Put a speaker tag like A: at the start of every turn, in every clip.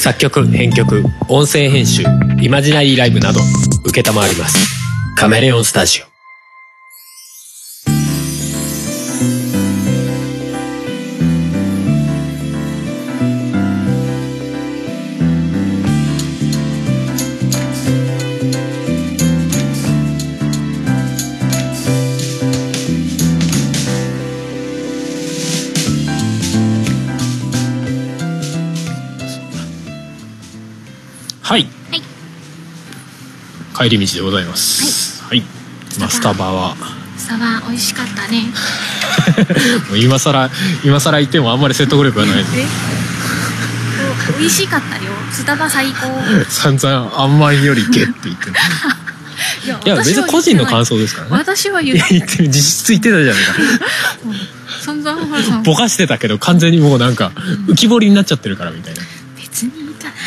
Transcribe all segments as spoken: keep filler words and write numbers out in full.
A: 作曲編曲音声編集イマジナリーライブなど承ります。カメレオンスタジオ。はい、はい、帰り道でございます。はい、はい、まあ、スタバは
B: スタバ美味しかったね。
A: もう今更今更言ってもあんまり説得力がない。
B: 美味しかったよ。スタバ最高。
A: 散々あんまりよりけって言ってる。いや、いや別に個人の感想ですからね。
B: 私は言って
A: 言ってる、実質言ってたじゃないか。
B: 散々原さん
A: ぼかしてたけど完全にもうなんか浮き彫りになっちゃってるからみたいな。
B: 別にいいかな。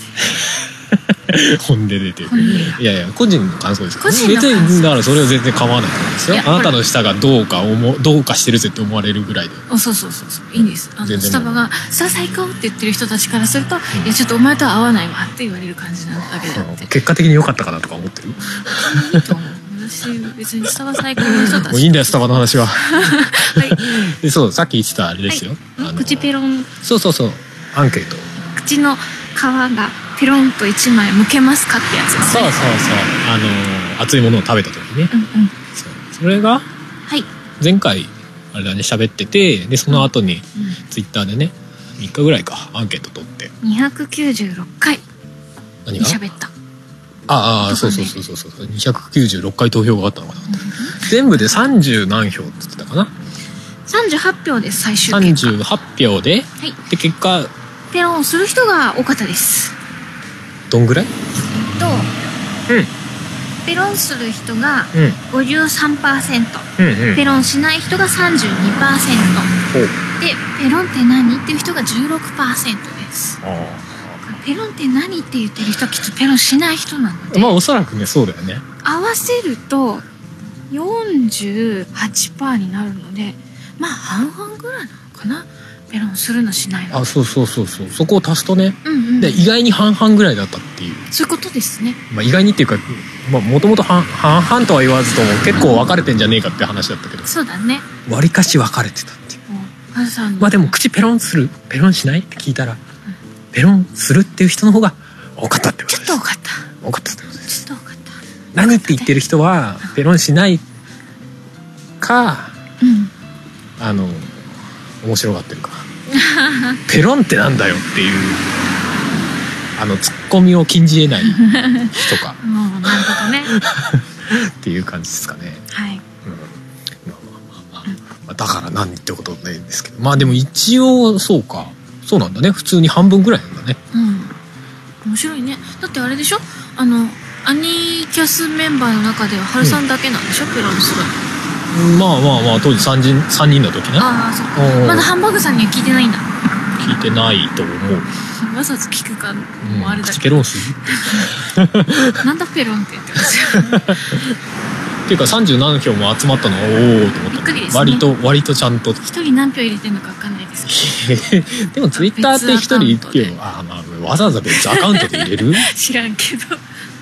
A: 本音出てる。いやいや個人の感想ですから、ね、
B: 別
A: にだからそれは全然構わないと思うんですよ。あなたの舌がどうか思どうかしてるぜって思われるぐらいで。
B: あ、そうそうそうそう、いいんです。あのスタバが「さあ最高」って言ってる人たちからすると「うん、いやちょっとお前とは合わないわ」って言われる感じなだけであって、
A: 結果的に良かったかなとか思ってる。
B: いいと思う。私別にスタバ最高の人たち。
A: もういいんだよスタバの話は。
B: はい。
A: でそうさっき言ってたあれですよ。
B: はい、あの口ペロン。
A: そうそうそうアンケート。
B: 口の皮がペロンと一枚剥けますかってやつですね。
A: そうそうそう、あのー、熱いものを食べた時ね、うんうん、そうそれが、はい、前回あれだね喋ってて、でその後にツイッターでねみっかぐらいかアンケート取って
B: にひゃくきゅうじゅうろっかい
A: 何が
B: 喋った。
A: ああそうそうそうそうそうにひゃくきゅうじゅうろっかい投票があったのかな、うん、全部でさんじゅう何票って言ってたかな。
B: さんじゅうはち票です最終結果。
A: さんじゅうはち票で、はい、で結果
B: ペロンする人が多かったです。
A: どんぐらい？
B: えっと、うん、ペロンする人が ごじゅうさんパーセント、うんうんうん、ペロンしない人が さんじゅうにパーセント、うん、でペロンって何っていう人が じゅうろくパーセント です。ペロンって何って言ってる人はきっとペロンしない人なので、
A: まあおそらくねそうだよね。
B: 合わせると よんじゅうはちパーセント になるので、まあ半々ぐらいなのかな。ペロンするのしないの。
A: あ、そうそうそうそう、そこを足すとね、
B: うんうん、
A: で意外に半々ぐらいだったっていう。
B: そういうことですね。
A: まあ意外にっていうか、まあもともと半々とは言わずとも結構分かれてんじゃねえかって話だったけど。
B: そうだね。
A: 割かし分かれてたっていう。まあでも口ペロンする、ペロンしないって聞いたら、うん、ペロンするっていう人の方が多かったってことです。
B: ちょっと多かった。
A: 多かったってことです。
B: ちょっと多かった。
A: 何って言ってる人はペロンしないか、うん、あの面白がってるか。ペロンってなんだよっていうあのツッコミを禁じ得ない人か。
B: もうなるほどね。
A: っていう感じですかね。
B: はい。うん、
A: まあまあまあまあ、だから何ってことないんですけど、まあでも一応そうか、そうなんだね。普通に半分ぐらいなんだね。
B: うん。面白いね。だってあれでしょ。あのアニキャスメンバーの中ではハルさんだけなんでしょ、うん、ペロンするの。
A: まあまあまあ当時さんにんさんにんの時ね。
B: ああそうか。まだハンバーグさんには聞いてないんだ。
A: 聞いてないと思う。
B: わざと聞くかもあれだけど、うん、
A: ペロンする
B: なんだペロンって言ってますよ。
A: っていうかさんじゅう何票も集まったのはおおと思った。
B: びっくりですね。
A: 割と割とちゃんと
B: 一人何票入れてるのか分かんないですけど。
A: でもツイッターって一人一票、あ、まあ、わざわざ別アカウントで入れる
B: 知らんけど。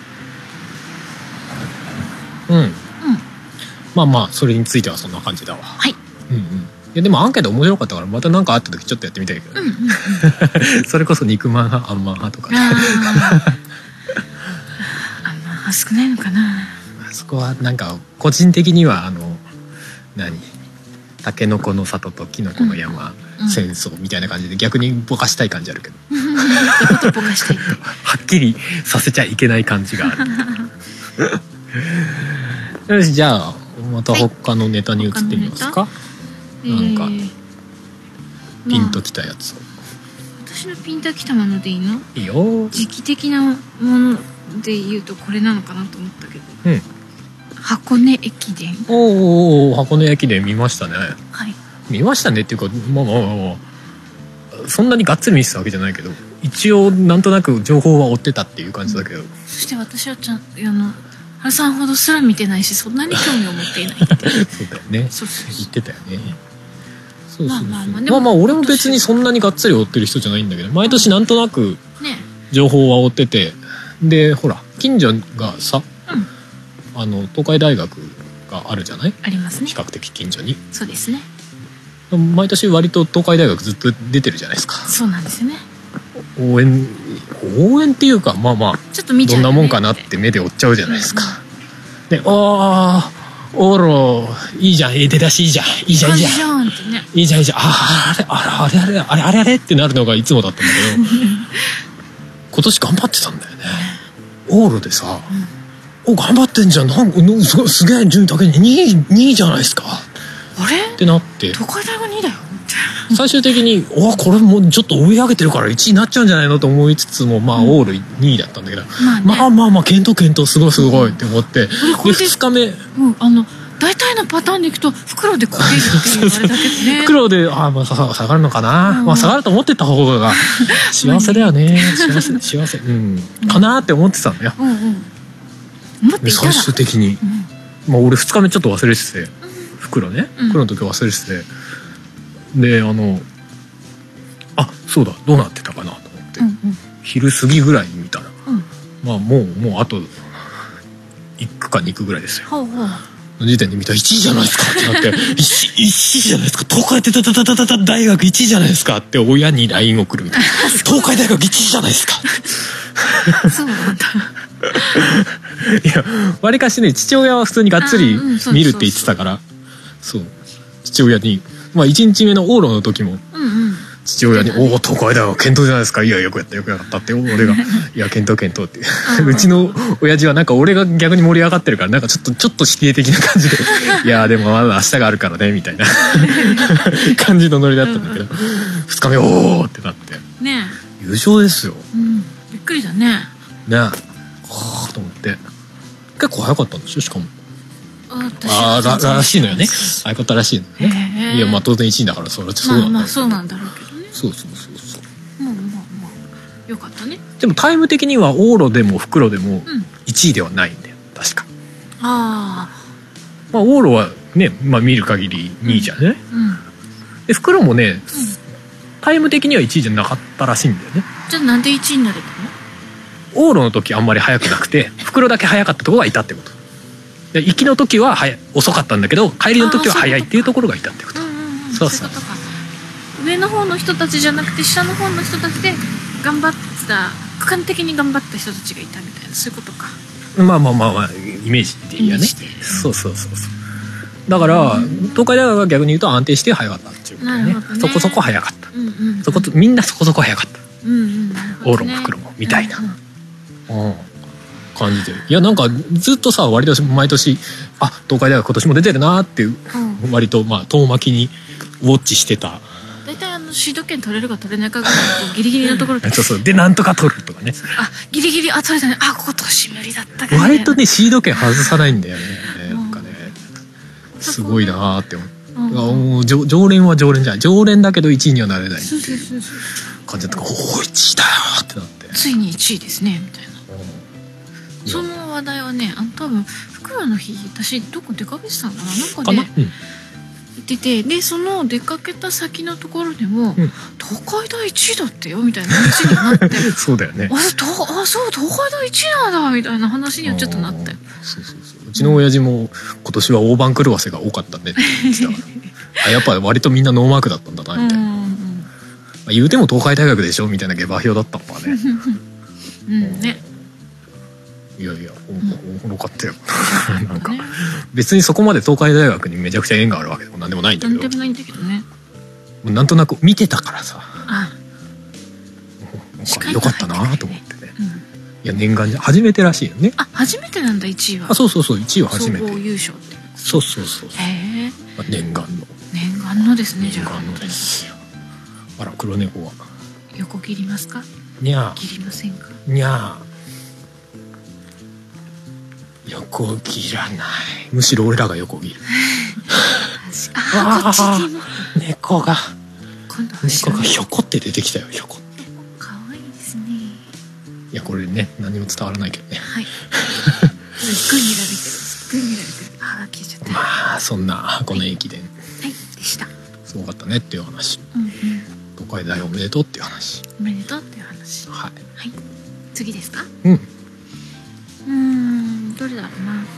A: うん、うん、まあまあそれについてはそんな感じだわ。
B: はい。
A: うんうん。いやでもアンケート面白かったからまた何かあった時ちょっとやってみたいけど、ね、うんうんうん、それこそ肉まん派あんまん派とか、ね、あんまん
B: 派少ないのかな。
A: あそこはなんか個人的にはあの何タケノコの里とキノコの山、うん、戦争みたいな感じで逆にぼかしたい感じあるけど、
B: どういうことぼかしたいって
A: はっきりさせちゃいけない感じがある。よし、じゃあまた他のネタに移ってみますか。はい、なんか、えー、ピンときたやつを、ま
B: あ、私のピンときたものでいいの？
A: いいよ。
B: 時期的なもので言うとこれなのかなと思ったけど、うん、箱根駅伝。
A: おお、箱根駅伝見ましたね。
B: はい。
A: 見ましたねっていうか、まあまあまあ、まあ、そんなにがっつり見てたわけじゃないけど、一応なんとなく情報は追ってたっていう感じだけど、うん、
B: そして私はちゃんあの原さんほどすら見てないし、そんなに興味を持っていないって
A: そうだよね。
B: そうそうそう、
A: 言ってたよね。そうそうそう。
B: まあまあまあ、
A: まあまあ俺も別にそんなにがっつり追ってる人じゃないんだけど、毎年なんとなく情報を追ってて、でほら近所がさ、うん、あの東海大学があるじゃない。
B: ありますね。
A: 比較的近所に。
B: そうですね。
A: 毎年割と東海大学ずっと出てるじゃないですか。
B: そうなんですよね。
A: 応援応援っていうかまあまあ
B: ちょっと見ちゃう、ね、
A: どんなもんかなって目で追っちゃうじゃないですか。うんうん、で、ああオーロいいじゃん、ええ出だしいいじゃん、いいじゃんいいじゃん、ね、いいじゃんいいじゃん、ああれあれあれあれあれあれあれってなるのがいつもだったんだけど今年頑張ってたんだよね。オーロでさ、うん、お頑張ってんじゃん、なんす, すげえ順位高いにいにいじゃないですか。
B: あれ
A: ってなって
B: 東海大がにいだよ
A: 最終的におこれもうちょっと追い上げてるからいちいになっちゃうんじゃないのと思いつつも、まあ、うん、オールにいだったんだけど、まあ、ね、まあまあまあ検討検討すごいすごいって思って、うん、でふつかめ、うん、
B: あの大体のパターンでいくと袋でこけるっていうあれだけどね
A: 袋であ、まあ、下がるのかな、うん、まあ、下がると思ってた方が幸せだよね幸せ幸せ、うん、かなって思ってたんだよ、うんうん、で最終的に、うん、まあ、俺ふつかめちょっと忘れてて、うん、袋ね袋の時忘れてて、であのあそうだどうなってたかなと思って、うんうん、昼過ぎぐらいに見たら、うん、まあもうもうあといっくかにくぐらいですよ。ほうほうの時点で見たらいちいじゃないですかってなっていちいじゃないですか東海大学いちいじゃないですかって親に ライン 送るみたいな東海大学いちいじゃないですか
B: そうなんだ
A: いやわりかしね父親は普通にがっつり見るって言ってたから、そう父親にまあいちにちめの往路の時も父親に「おお東海大学検討じゃないですか、いやよくやったよくやった」って俺が「いや検討検討」ってうちの親父はなんか俺が逆に盛り上がってるからなんかちょっとちょっと否定的な感じで「いやでもまだ明日があるからね」みたいな感じのノリだったんだけど、ふつかめおおってなってね優勝ですよ、
B: うん、びっくりだね
A: ねはあと思って結構早かったんでしょしかも。ああ ら, らしいのよね相方らしいのね。いやまあ当然いちいだからそれってそうなんだろう、
B: まあまあそうなんだろうけどね。
A: そうそうそうそう。
B: まあまあまあよかったね。
A: でもタイム的には往路でも袋でもいちいではないんだよ確か。
B: ああ
A: まあ往路はね、まあ、見る限りにいじゃんね、うんうん、で袋もね、うん、タイム的にはいちいじゃなかったらしいんだよね。
B: じゃあなんでいちいになれた
A: の？往路の時あんまり速くなくて袋だけ速かったところがいたってこと。で行きの時は早遅かったんだけど帰りの時は早いっていうところがいたってこと。そうそうそう。
B: 上の方の人たちじゃなくて下の方の人たちで頑張った区間的に頑張った人たちがいたみたいなそういうことか。
A: まあまあまあまあイメージでいいやね。そうそうそうそう。だから東海大学は逆に言うと安定して早かったっていうことね。そこそこ早かった。うんうん、そこみんなそこそこ早かった。うんうん、往路も袋もみたいな。うんうんうん感じでいやなんかずっとさ割と毎年あ東海大学今年も出てるなっていう、うん、割とまあ遠巻きにウォッチしてた。
B: 大体あのシード権取れるか取れないかぐらいのギリギリのところで
A: そうそうでなんとか取るとかね。
B: あギリギリあ取れたねあ今年無理だったけど、
A: ね、割とねシード権外さないんだよね、うん、なんかねすごいなって思う、うんうん、常, 常連は常連じゃない常連だけどいちいにはなれないっていう感じだったからおおいちいだよってなって
B: ついにいちいですねみたいな。その話題はねあの多分袋の日私どこ出かけてたんだななんかね、うん、行っててでその出かけた先のところでも、うん、東海大いちいだってよみたいな話になって
A: そうだよね
B: あ, あそう東海大いちいなんだみたいな話にはちょっとなったよ。
A: そうそうそううちの親父も今年は大番狂わせが多かったねって言ってたからあやっぱ割とみんなノーマークだったんだなみたいな、うんうんまあ、言うても東海大学でしょみたいな下馬評だったのかね
B: うんね
A: いやいやおもろかったよなんか別にそこまで東海大学にめちゃくちゃ縁があるわけでもなんでもないんだけど
B: なんでもないんだけどね
A: なんとなく見てたからさあよかったなと思ってね、うん、いや念願じゃ初めてらしいよね。
B: あ初めてなんだいちいは。
A: あそうそうそういちいは初めて
B: 総合優勝って
A: そうそうそう
B: へえ
A: 念願の
B: 念願のですね
A: 念願のですよ。あら黒猫は
B: 横切りますか。
A: にゃー
B: 切りませんか。
A: にゃー横切らないむしろ俺らが横切る
B: ああこっちにも
A: 猫が
B: 今度は
A: 猫がひょこって出てきたよひょこって
B: 可愛いですね。
A: いやこれね何も伝わらないけどね
B: はいすっごい見られてるすっごい見られてるああ消えちゃった。
A: まあそんな箱根駅伝、
B: はい、はい、でした
A: すごかったねっていう話、うんうん、東海大おめでとうっていう話
B: おめでとうっていう話
A: はい、
B: はい次ですか？
A: うん。
B: うーん、どれだろうな。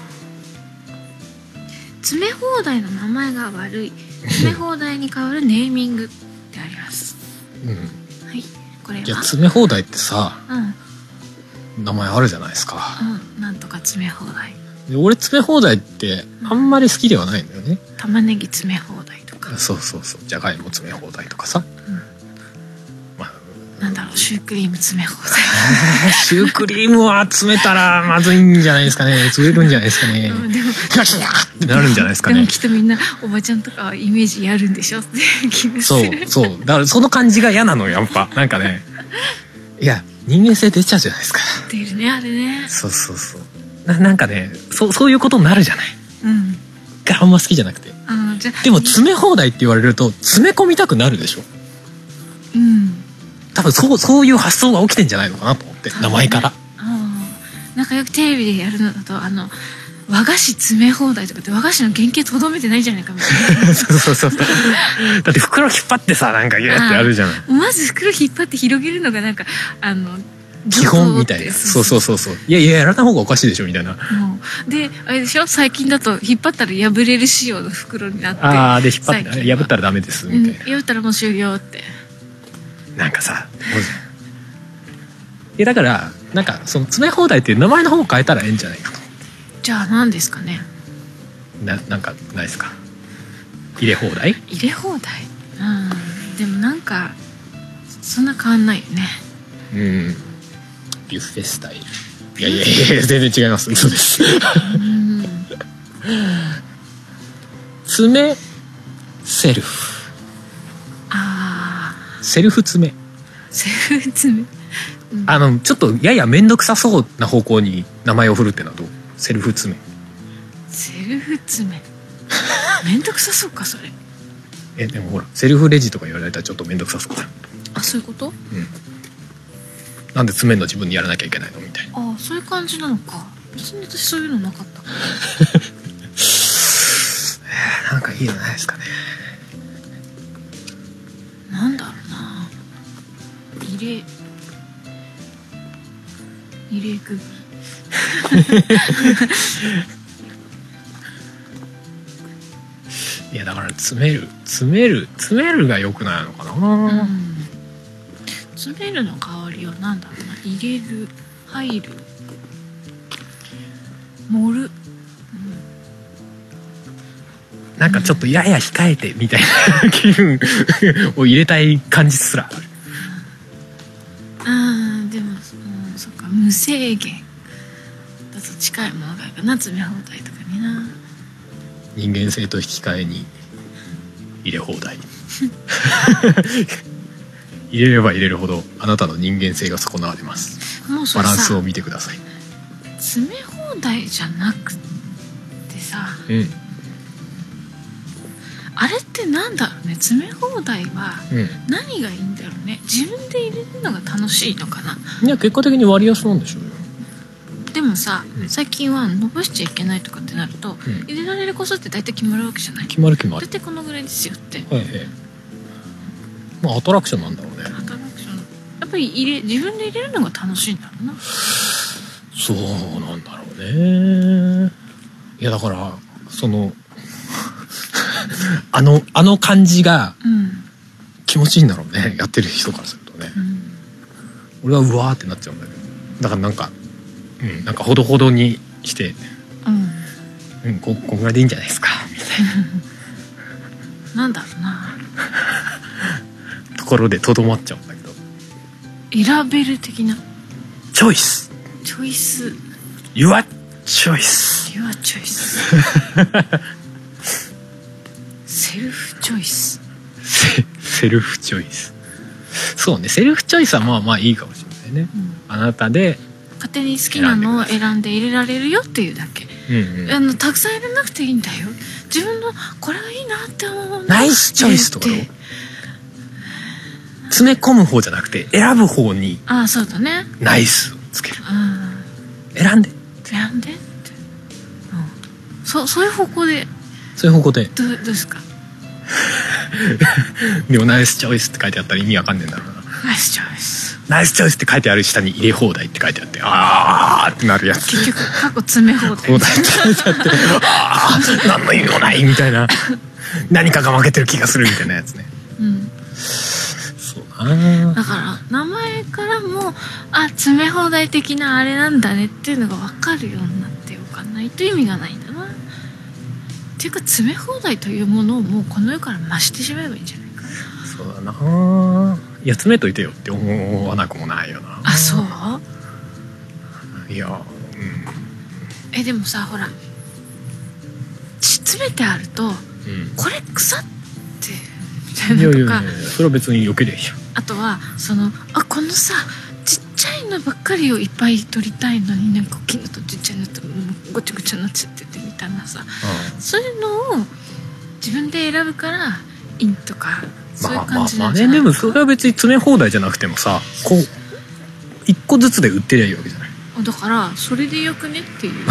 B: 詰め放題の名前が悪い。詰め放題に代わるネーミングってあります。
A: うん。
B: はい。これは。
A: いや、詰め放題ってさ、
B: うん、
A: 名前あるじゃないですか。
B: うん、なんとか詰め放題。
A: で俺詰め放題ってあんまり好きではないんだよね。
B: うん、玉ねぎ詰め放題とか。
A: そうそうそう。じゃがいも詰め放題とかさ。うん、
B: まあ、なんだろう、シュークリーム詰め放題。
A: シュークリームは詰めたらまずいんじゃないですかね。潰れるんじゃないですかね。
B: うん、でも
A: ガシャってなるんじゃないですかね。
B: でもきっとみんなおばちゃんとかイメージやるんでしょって気がする。
A: そうそう。だからその感じが嫌なのよ、やっぱ。なんかね。いや、人間性出ちゃうじゃないですか。
B: 出るね、あれね。
A: そうそうそう。な, なんかね、そうそういうことになるじゃない。うん。があんま好きじゃなくて。あ、じゃでも詰め放題って言われると詰め込みたくなるでしょ。うん。多分そうそういう発想が起きてんじゃないのかなと思って、名前から。あ、
B: なんかよくテレビでやるのだと、あの和菓子詰め放題とかって和菓子の原型とどめてないじゃないかみたいな。
A: そうそうそう。だって袋引っ張ってさ、なんかギューってやるじゃない。
B: まず袋引っ張って広げるのがなんかあの。
A: 基本みたいな。そうそうそうそう。いやいや、やらない方がおかしいでしょみたいな。
B: で、あれでしょ、最近だと引っ張ったら破れる仕様の袋になって。
A: ああ、で引っ張って、破ったらダメですみたいな。
B: 破ったらもう終了って。
A: なんかさ、いやだからなんかその詰め放題っていう名前の方を変えたらええんじゃないかと。
B: じゃあ何ですかね。
A: な、なんかないですか。入れ放題？
B: 入れ放題。うん。でもなんかそんな変わんないよね。
A: うん。ビュッフェスタイル。いやいやいや、全然違います。嘘です。詰めセルフ。ああ。セルフ詰め。
B: セルフ詰め。
A: うん、あのちょっとやや面倒くさそうな方向に名前を振るってのはどう？セルフ詰め。
B: セルフ詰め。面倒くさそうかそれ。
A: え、でもほらセルフレジとか言われたらちょっと面倒くさそうじゃん。
B: あ、そういうこと？うん。
A: なんで詰めるの自分でやらなきゃいけないのみたいな。
B: ああ、そういう感じなのか。別に私そういうのなかった。
A: なんかいいのないですかね。
B: なんだろうな。入れ入れ首。
A: いやだから詰める詰める詰めるが良くないのかな。うん、
B: 詰めるの代わりはなんだろうな。入れる、入る、盛る、うん、
A: なんかちょっとやや控えてみたいな気分を入れたい感じすらある。
B: あーでも、うん、そっか、無制限だと近いものがいいかな。詰め放題とかにな。
A: 人間性と引き換えに入れ放題。入れれば入れるほどあなたの人間性が損なわれます。もうバランスを見てください。
B: 詰め放題じゃなくてさ、うん、あれってなんだろうね。詰め放題は何がいいんだろうね。自分で入れるのが楽しいのかな。
A: いや結果的に割安なんでしょうよ。
B: でもさ、うん、最近は伸ばしちゃいけないとかってなると、うん、入れられる個数って大体決まるわけじゃない。
A: 決まる決まる。
B: 大体このぐらいですよって。
A: はいはい。まあアトラクションなんだろうね。
B: アトラクション。やっぱり入れ自分で入れるのが楽しいんだろうな。
A: そうなんだろうね。いやだからそのあのあの感じが気持ちいいんだろうね。やってる人からするとね。うん、俺はうわーってなっちゃうんだけど。だからなんか。うん、なんかほどほどにして、うん、うん、ここんぐらいでいいんじゃないですかみたい
B: な。なんだろうな。
A: ところでとどまっちゃうんだけど。
B: 選べる的な。
A: チョイス。
B: チョイス。
A: Your choice。
B: Your choice。セルフチョイス。
A: セ, セルフチョイス。そうね、セルフチョイスはまあまあいいかもしれないね。うん、あなたで。
B: 勝手に好きなのを選んで入れられるよっていうだけ、うんうん、あのたくさん入れなくていいんだよ。自分のこれがいいなって思うの
A: ナイスチョイスとか詰め込む方じゃなくて選ぶ方に
B: ああそうだね
A: ナイスをつける。選んで
B: 選んでって、うん、そ, そういう方向で
A: そういう方向で
B: ど, どうですか。
A: でもナイスチョイスって書いてあったら意味わかんねえんだろうな。
B: ナイスチョイス
A: ナイスチョイスって書いてある下に入れ放題って書いてあって、あーってなるやつ。
B: 結局過去詰め放題
A: 放題って書いてあってあー何の意味もないみたいな何かが負けてる気がするみたいなやつね。うんそうな。
B: だから名前からもあ詰め放題的なあれなんだねっていうのが分かるようになっておかないと意味がないんだな。っていうか詰め放題というものをもうこの世から増してしまえばいいんじゃないかな。
A: そうだな。いや詰めといてよって思わなくもないよな。
B: あ、そう。
A: いや、うん、
B: えでもさほら詰めてあると、うん、これ腐ってみたいなとか。いやいやいや
A: それは別によけりゃいいよ。
B: あとはそのあこのさちっちゃいのばっかりをいっぱい取りたいのになんか大きいのとちっちゃいのとごちゃごちゃになっちゃっててみたいなさ、うん、そういうのを自分で選ぶからいいとかそういう感じなんじゃないか。まあまあまあね、でもそれは別に詰め放題じゃなくてもさこう一個ずつで売ってりゃいいわけじゃない。 だからそれでよくねっていう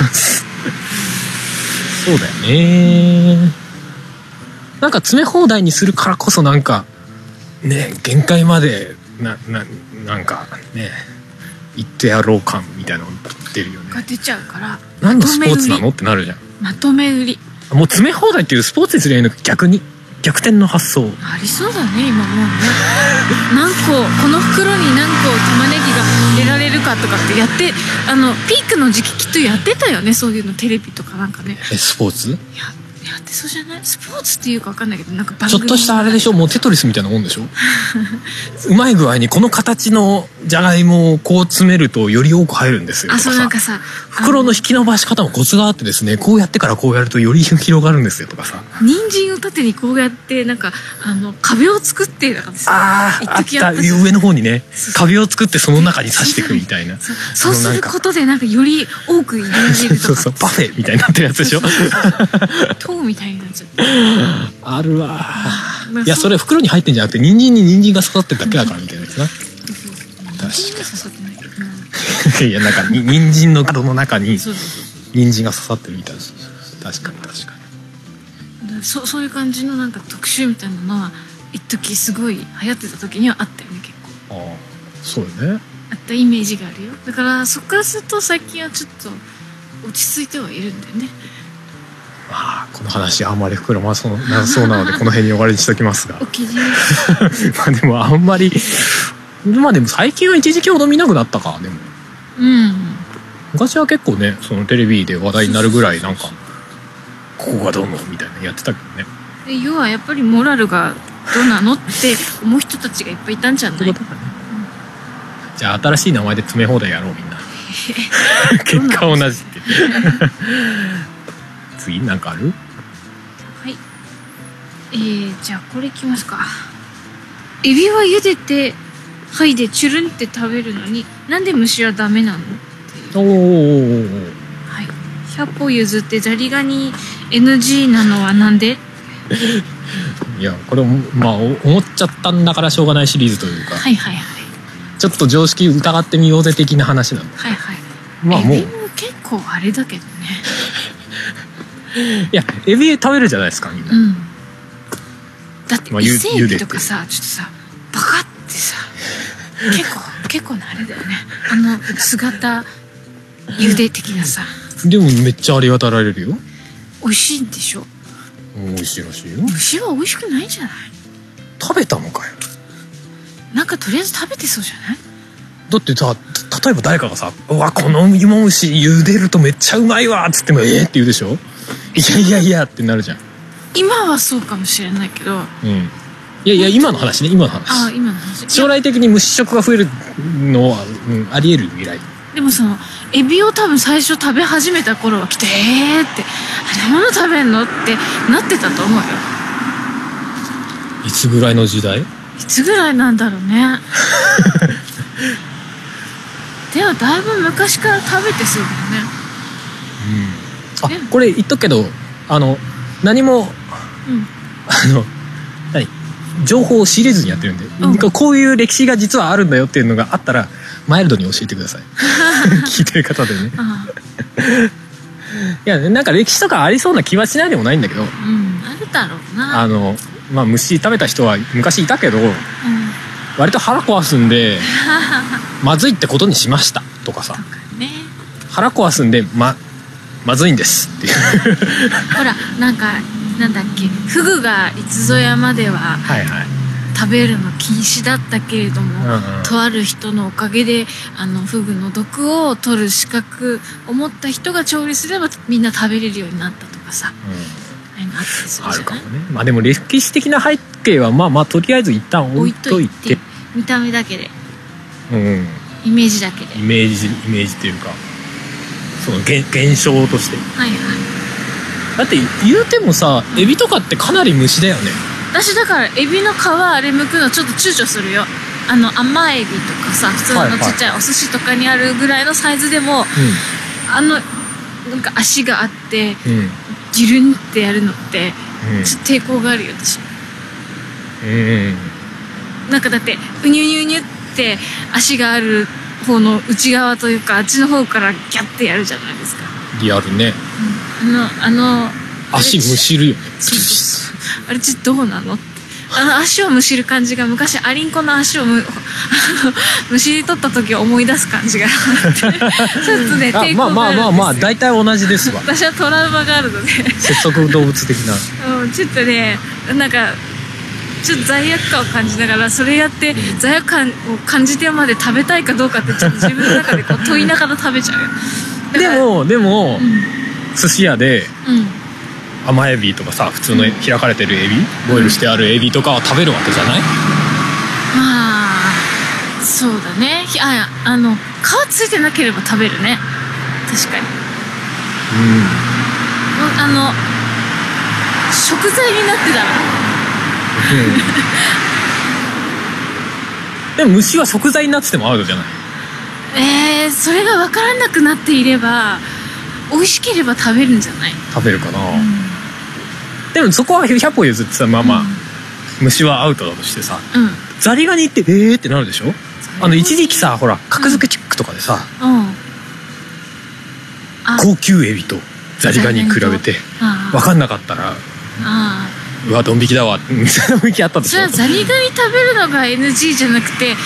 A: そうだよね。なんか詰め放題にするからこそなんかね限界までなななんかね言ってやろう感みたいなの出るよね。
B: が出ちゃうから
A: なんでスポーツなのってなるじゃん。
B: まとめ売り
A: もう詰め放題っていうスポーツにすりゃいいのか。逆に逆転の発想
B: ありそうだね今もうね何個この袋に何個玉ねぎが入れられるかとかってやってあのピークの時期きっとやってたよねそういうのテレビとかなんかね。
A: えスポーツや
B: やってそうじゃない。スポーツっていうか分かんないけどなんか番
A: 組ちょっとしたあれでしょ。もうテトリスみたいなもんでしょうまい具合にこの形のじゃがいもをこう詰めるとより多く入るんですよとかさ。あそうなんかさ袋の引き伸ばし方もコツがあってですねこうやってからこうやるとより広がるんですよとかさ。
B: 人参を縦にこうやってなんかあの壁を作ってなんかですよ。
A: あああった上の方にね壁を作ってその中に刺していくみたいな。
B: そうそうすることでなんかより多く入れられるとか
A: そうそうパフェみたいになってるやつでしょ
B: 塔みたいになっちゃって
A: あるわ。いやそれ袋に入ってんじゃなくて人参に人参が刺さってるだけだからみたいなやつな。確かにいやなんか人参の角の中に人参が刺さってるみたいな。確かに確か
B: に そ, そういう感じのなんか特集みたいなのは一時すごい流行ってた時にはあったよね結構。
A: ああそうよね。
B: あったイメージがあるよ。だからそっからすると最近はちょっと落ち着いてはいるんだよね。
A: まあこの話あんまり膨らまそうなそうなのでこの辺に終わりにしときますがまあでもあんまりまあでも最近は一時期ほど見なくなったか。でも、うん、昔は結構ねそのテレビで話題になるぐらいなんかここがどうのみたいなやってたけどね。
B: で要はやっぱりモラルがどうなのって思う人たちがいっぱいいたんじゃない。うん、
A: じゃあ新しい名前で詰め放題やろうみんな結果同じって次なんかある？
B: はい、えー、じゃあこれいきますか。エビは茹でて剥いでチュルンって食べるのになんで虫はダメなのっていう。おー、はい、ひゃっぽ譲ってザリガニ エヌジー なのはなんで
A: いやこれまあ思っちゃったんだからしょうがないシリーズというか、はいはいはい、ちょっと常識疑ってみようぜ的な話なんで、はいはい、
B: まあもうエビも結構あれだけどね
A: いやエビ食べるじゃないですかみんな、うん、
B: だって伊勢エビとかさちょっとさバカってさ結構結構なあれだよねあの姿茹で的なさ
A: でもめっちゃありがたられるよ。
B: 美味しいんでしょ。
A: 美味しいらしいよ。
B: 虫は美味しくないんじゃない。
A: 食べたのかよ。
B: なんかとりあえず食べてそうじゃない。
A: だってさ例えば誰かがさ「うわこの芋虫茹でるとめっちゃうまいわ」っつっても「えー?」って言うでしょ。いやいやいやってなるじゃん。
B: 今はそうかもしれないけど、うん、
A: いやいや今の話ね今の話。
B: あ今の話。
A: 将来的に虫食が増えるのは、うん、ありえる未来。
B: でもそのエビを多分最初食べ始めた頃は来て「えー?」って「あれ物食べんの?」ってなってたと思うよ。
A: いつぐらいの時代？い
B: つぐらいなんだろうねでもだいぶ昔から食べてそうだよね。
A: うん、あこれ言っとくけどあの何も、うん、あの何情報を仕入れずにやってるんで、うん、こういう歴史が実はあるんだよっていうのがあったらマイルドに教えてください聞いてる方でねいやなんか歴史とかありそうな気はしないでもないんだけど、うん、
B: あるだろうな。
A: あの、まあ、虫食べた人は昔いたけど、うん、 割と腹壊すんでまずいってことにしましたとかさ、
B: ね、
A: 腹壊すんでままずいんですっていう
B: ほらなんかなんだっけ、フグがいつぞやまでは、はいはい、食べるの禁止だったけれども、うんうん、とある人のおかげであのフグの毒を取る資格を持った人が調理すればみんな食べれるようになったとかさ、うん、ああいうのあったりするじゃない？あるかもね。まあでも歴史的な背景はまあまあとりあえず一旦置いといて、置いといて見た目だけで、うん、イメージだけでイメージイメージっていうかその現、現象として、はいはい、だって言うてもさ、エビとかってかなり虫だよね。私だからエビの皮あれ剥くのちょっと躊躇するよ。あの甘エビとかさ、普通のちっちゃいお寿司とかにあるぐらいのサイズでも、はいはい、あのなんか足があって、うん、ギュルンってやるのって、うん、ちょっと抵抗があるよ私。うん、なんかだってうにゅうにゅうにゅって足がある方の内側というかあっちの方からギャッてやるじゃないですか。リアルね、うん、あのあの足むしるよね。そうそうそう、あれちどうなのって、あの足をむしる感じが昔アリンコの足を む, むしり取った時を思い出す感じがあってちょっとね抵抗があるんですよ。まあまあまあまあ大体同じですわ私はトラウマがあるので節足動物的な、うん、ちょっとねなんかちょっと罪悪感を感じながらそれやって罪悪感を感じてまで食べたいかどうかってちょっと自分の中でこう問いながら食べちゃうよ。でもでも、うん、寿司屋で、うん、甘エビとかさ普通の開かれてるエビ、うん、ボイルしてあるエビとかは食べるわけじゃない？まあそうだね。ああの皮ついてなければ食べるね。確かに。うん。あの食材になってたら。うん、でも虫は食材になっててもアウトじゃない？えー、それが分からなくなっていれば美味しければ食べるんじゃない？食べるかな、うん、でもそこはひゃく歩譲ってさまあまあ、うん、虫はアウトだとしてさ、うん、ザリガニってえーってなるでしょ。あの一時期さほら格付けチェックとかでさ、うんうん、高級エビとザリガニ比べて分かんなかったらあうわドン引きだわみたいな雰囲気あったでしょ。それはザリガニ食べるのが エヌジー じゃなくて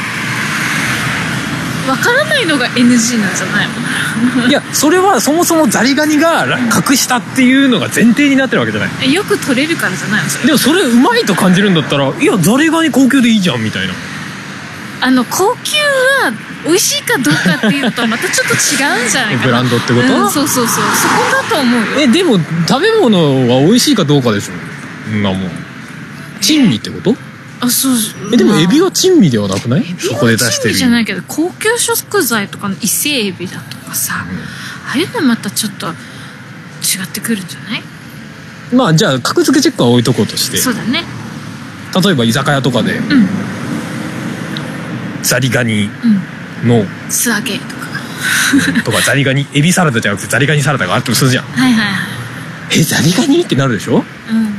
B: 分からないのが エヌジー なんじゃないの？いやそれはそもそもザリガニが隠したっていうのが前提になってるわけじゃない。よく取れるからじゃないのそれ。でもそれうまいと感じるんだったらいやザリガニ高級でいいじゃんみたいな。あの高級は美味しいかどうかっていうのとはまたちょっと違うんじゃないかな。ブランドってこと？うん、そうそうそうそこだと思うよ。えでも食べ物は美味しいかどうかでしょ。んなもん珍味ってこと？あそうえでもエビは珍味ではなくない？そこで出してる。エビは珍味じゃないけど高級食材とかの伊勢エビだとかさ、うん、ああいうのまたちょっと違ってくるんじゃない？まあじゃあ格付けチェックは置いとこうとして。そうだね。例えば居酒屋とかで、うん、ザリガニの、うん、素揚げとかとかザリガニエビサラダじゃなくてザリガニサラダがあってもするじゃん。はいはいはい。えザリガニってなるでしょ。うん、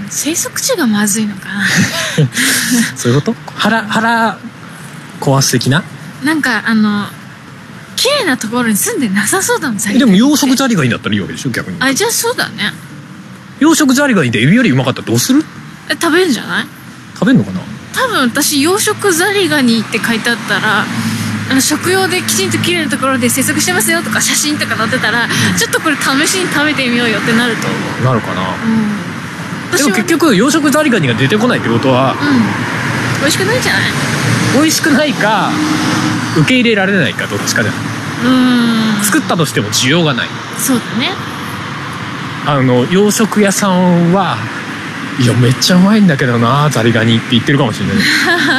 B: 生息地がまずいのかなそういうこと？腹腹壊す的な。なんかあの綺麗なところに住んでなさそうだもん。ザリガニでも養殖ザリガニだったらいいわけでしょ逆に。あじゃあそうだね。養殖ザリガニってエビよりうまかったらどうする？え食べるんじゃない？食べるのかな。多分私養殖ザリガニって書いてあったらあの食用できちんと綺麗なところで生息してますよとか写真とか載ってたら、うん、ちょっとこれ試しに食べてみようよってなると思う。なるかな、うん、でも結局養殖ザリガニが出てこないってことは、うん、美味しくないんじゃない？美味しくないか受け入れられないかどっちかじゃない。うん作ったとしても需要がない。そうだね。あの養殖屋さんはいやめっちゃうまいんだけどなザリガニって言ってるかもしれないうん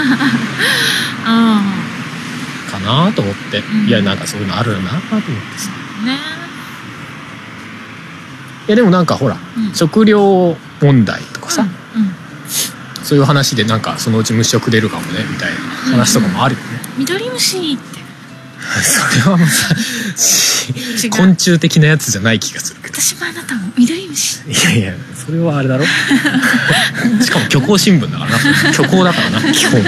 B: かなと思って、うん、いやなんかそういうのあるなと思ってさね。いやでもなんかほら、うん、食料問題とかさ、うんうん、そういう話でなんかそのうち虫食出るかもねみたいな話とかもあるよね、うんうん、緑虫ってそれはまた昆虫的なやつじゃない気がするけど。私もあなたも緑虫。いやいやそれはあれだろしかも虚構新聞だからな虚構だからな基本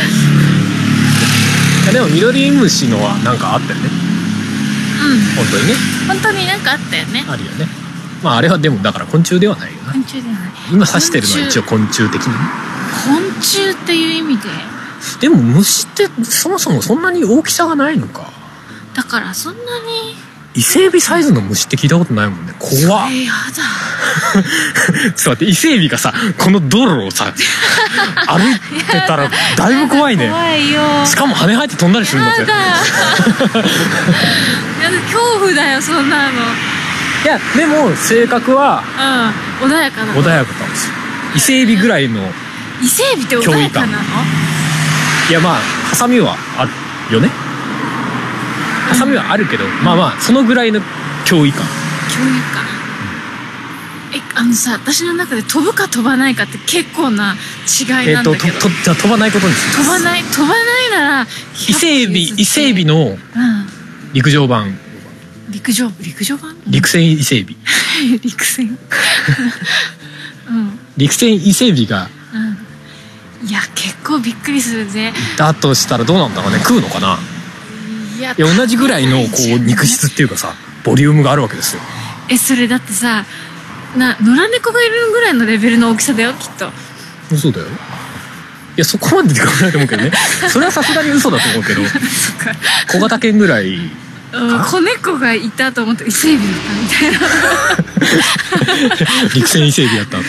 B: でも緑虫のはなんかあったよね。うん本当にね本当になんかあったよね。あるよね。まああれはでもだから昆虫ではないよな。昆虫ではない。今指してるのは一応昆虫的に昆虫っていう意味で
A: でも虫ってそもそもそんなに大きさがないのか。
B: だからそんなに
A: 伊勢海老サイズの虫って聞いたことないもんね。怖っ。
B: それやだ。
A: ちょっと待って、伊勢海老がさこの道路をさ歩いてたらだいぶ怖いね。
B: 怖いよ。
A: しかも羽生えて飛んだりするんだって。やだ。
B: やだ、恐怖だよそんなの。
A: いやでも性格は、
B: うん、穏やかな。
A: 穏やかかもしれない。伊勢海老ぐらいの。
B: 伊勢海老って穏やかなの？
A: いやまあハサミはあるよね。ハサミはあるけど、うん、まあまあそのぐらいの脅威感。脅威
B: 感。え、あのさ、私の中で飛ぶか飛ばないかって結構な違いなんだけど。えっと、と、と、じゃあ飛ばないことにします。飛ばない、飛ばないなら
A: 伊勢海老、伊勢海老の陸上版。うん、
B: 陸上陸上版？
A: 陸戦伊勢海
B: 老。陸戦。うん。
A: 陸戦伊勢海老が。
B: うん。いや結構びっくりするぜ。
A: だとしたらどうなんだろうね。食うのかな。いや、いや同じぐらいのこう肉質っていうかさ、ボリュームがあるわけですよ。
B: え、それだってさ。な野良猫がいるぐらいのレベルの大きさだよきっと。
A: そうだよ。いやそこまででかくないと思うけどね。それはさすがに嘘だと思うけど。そっか。小型犬ぐらい。うん、
B: 子猫がいたと思って伊勢海老だったみたいな。
A: 陸戦伊勢海老だったって。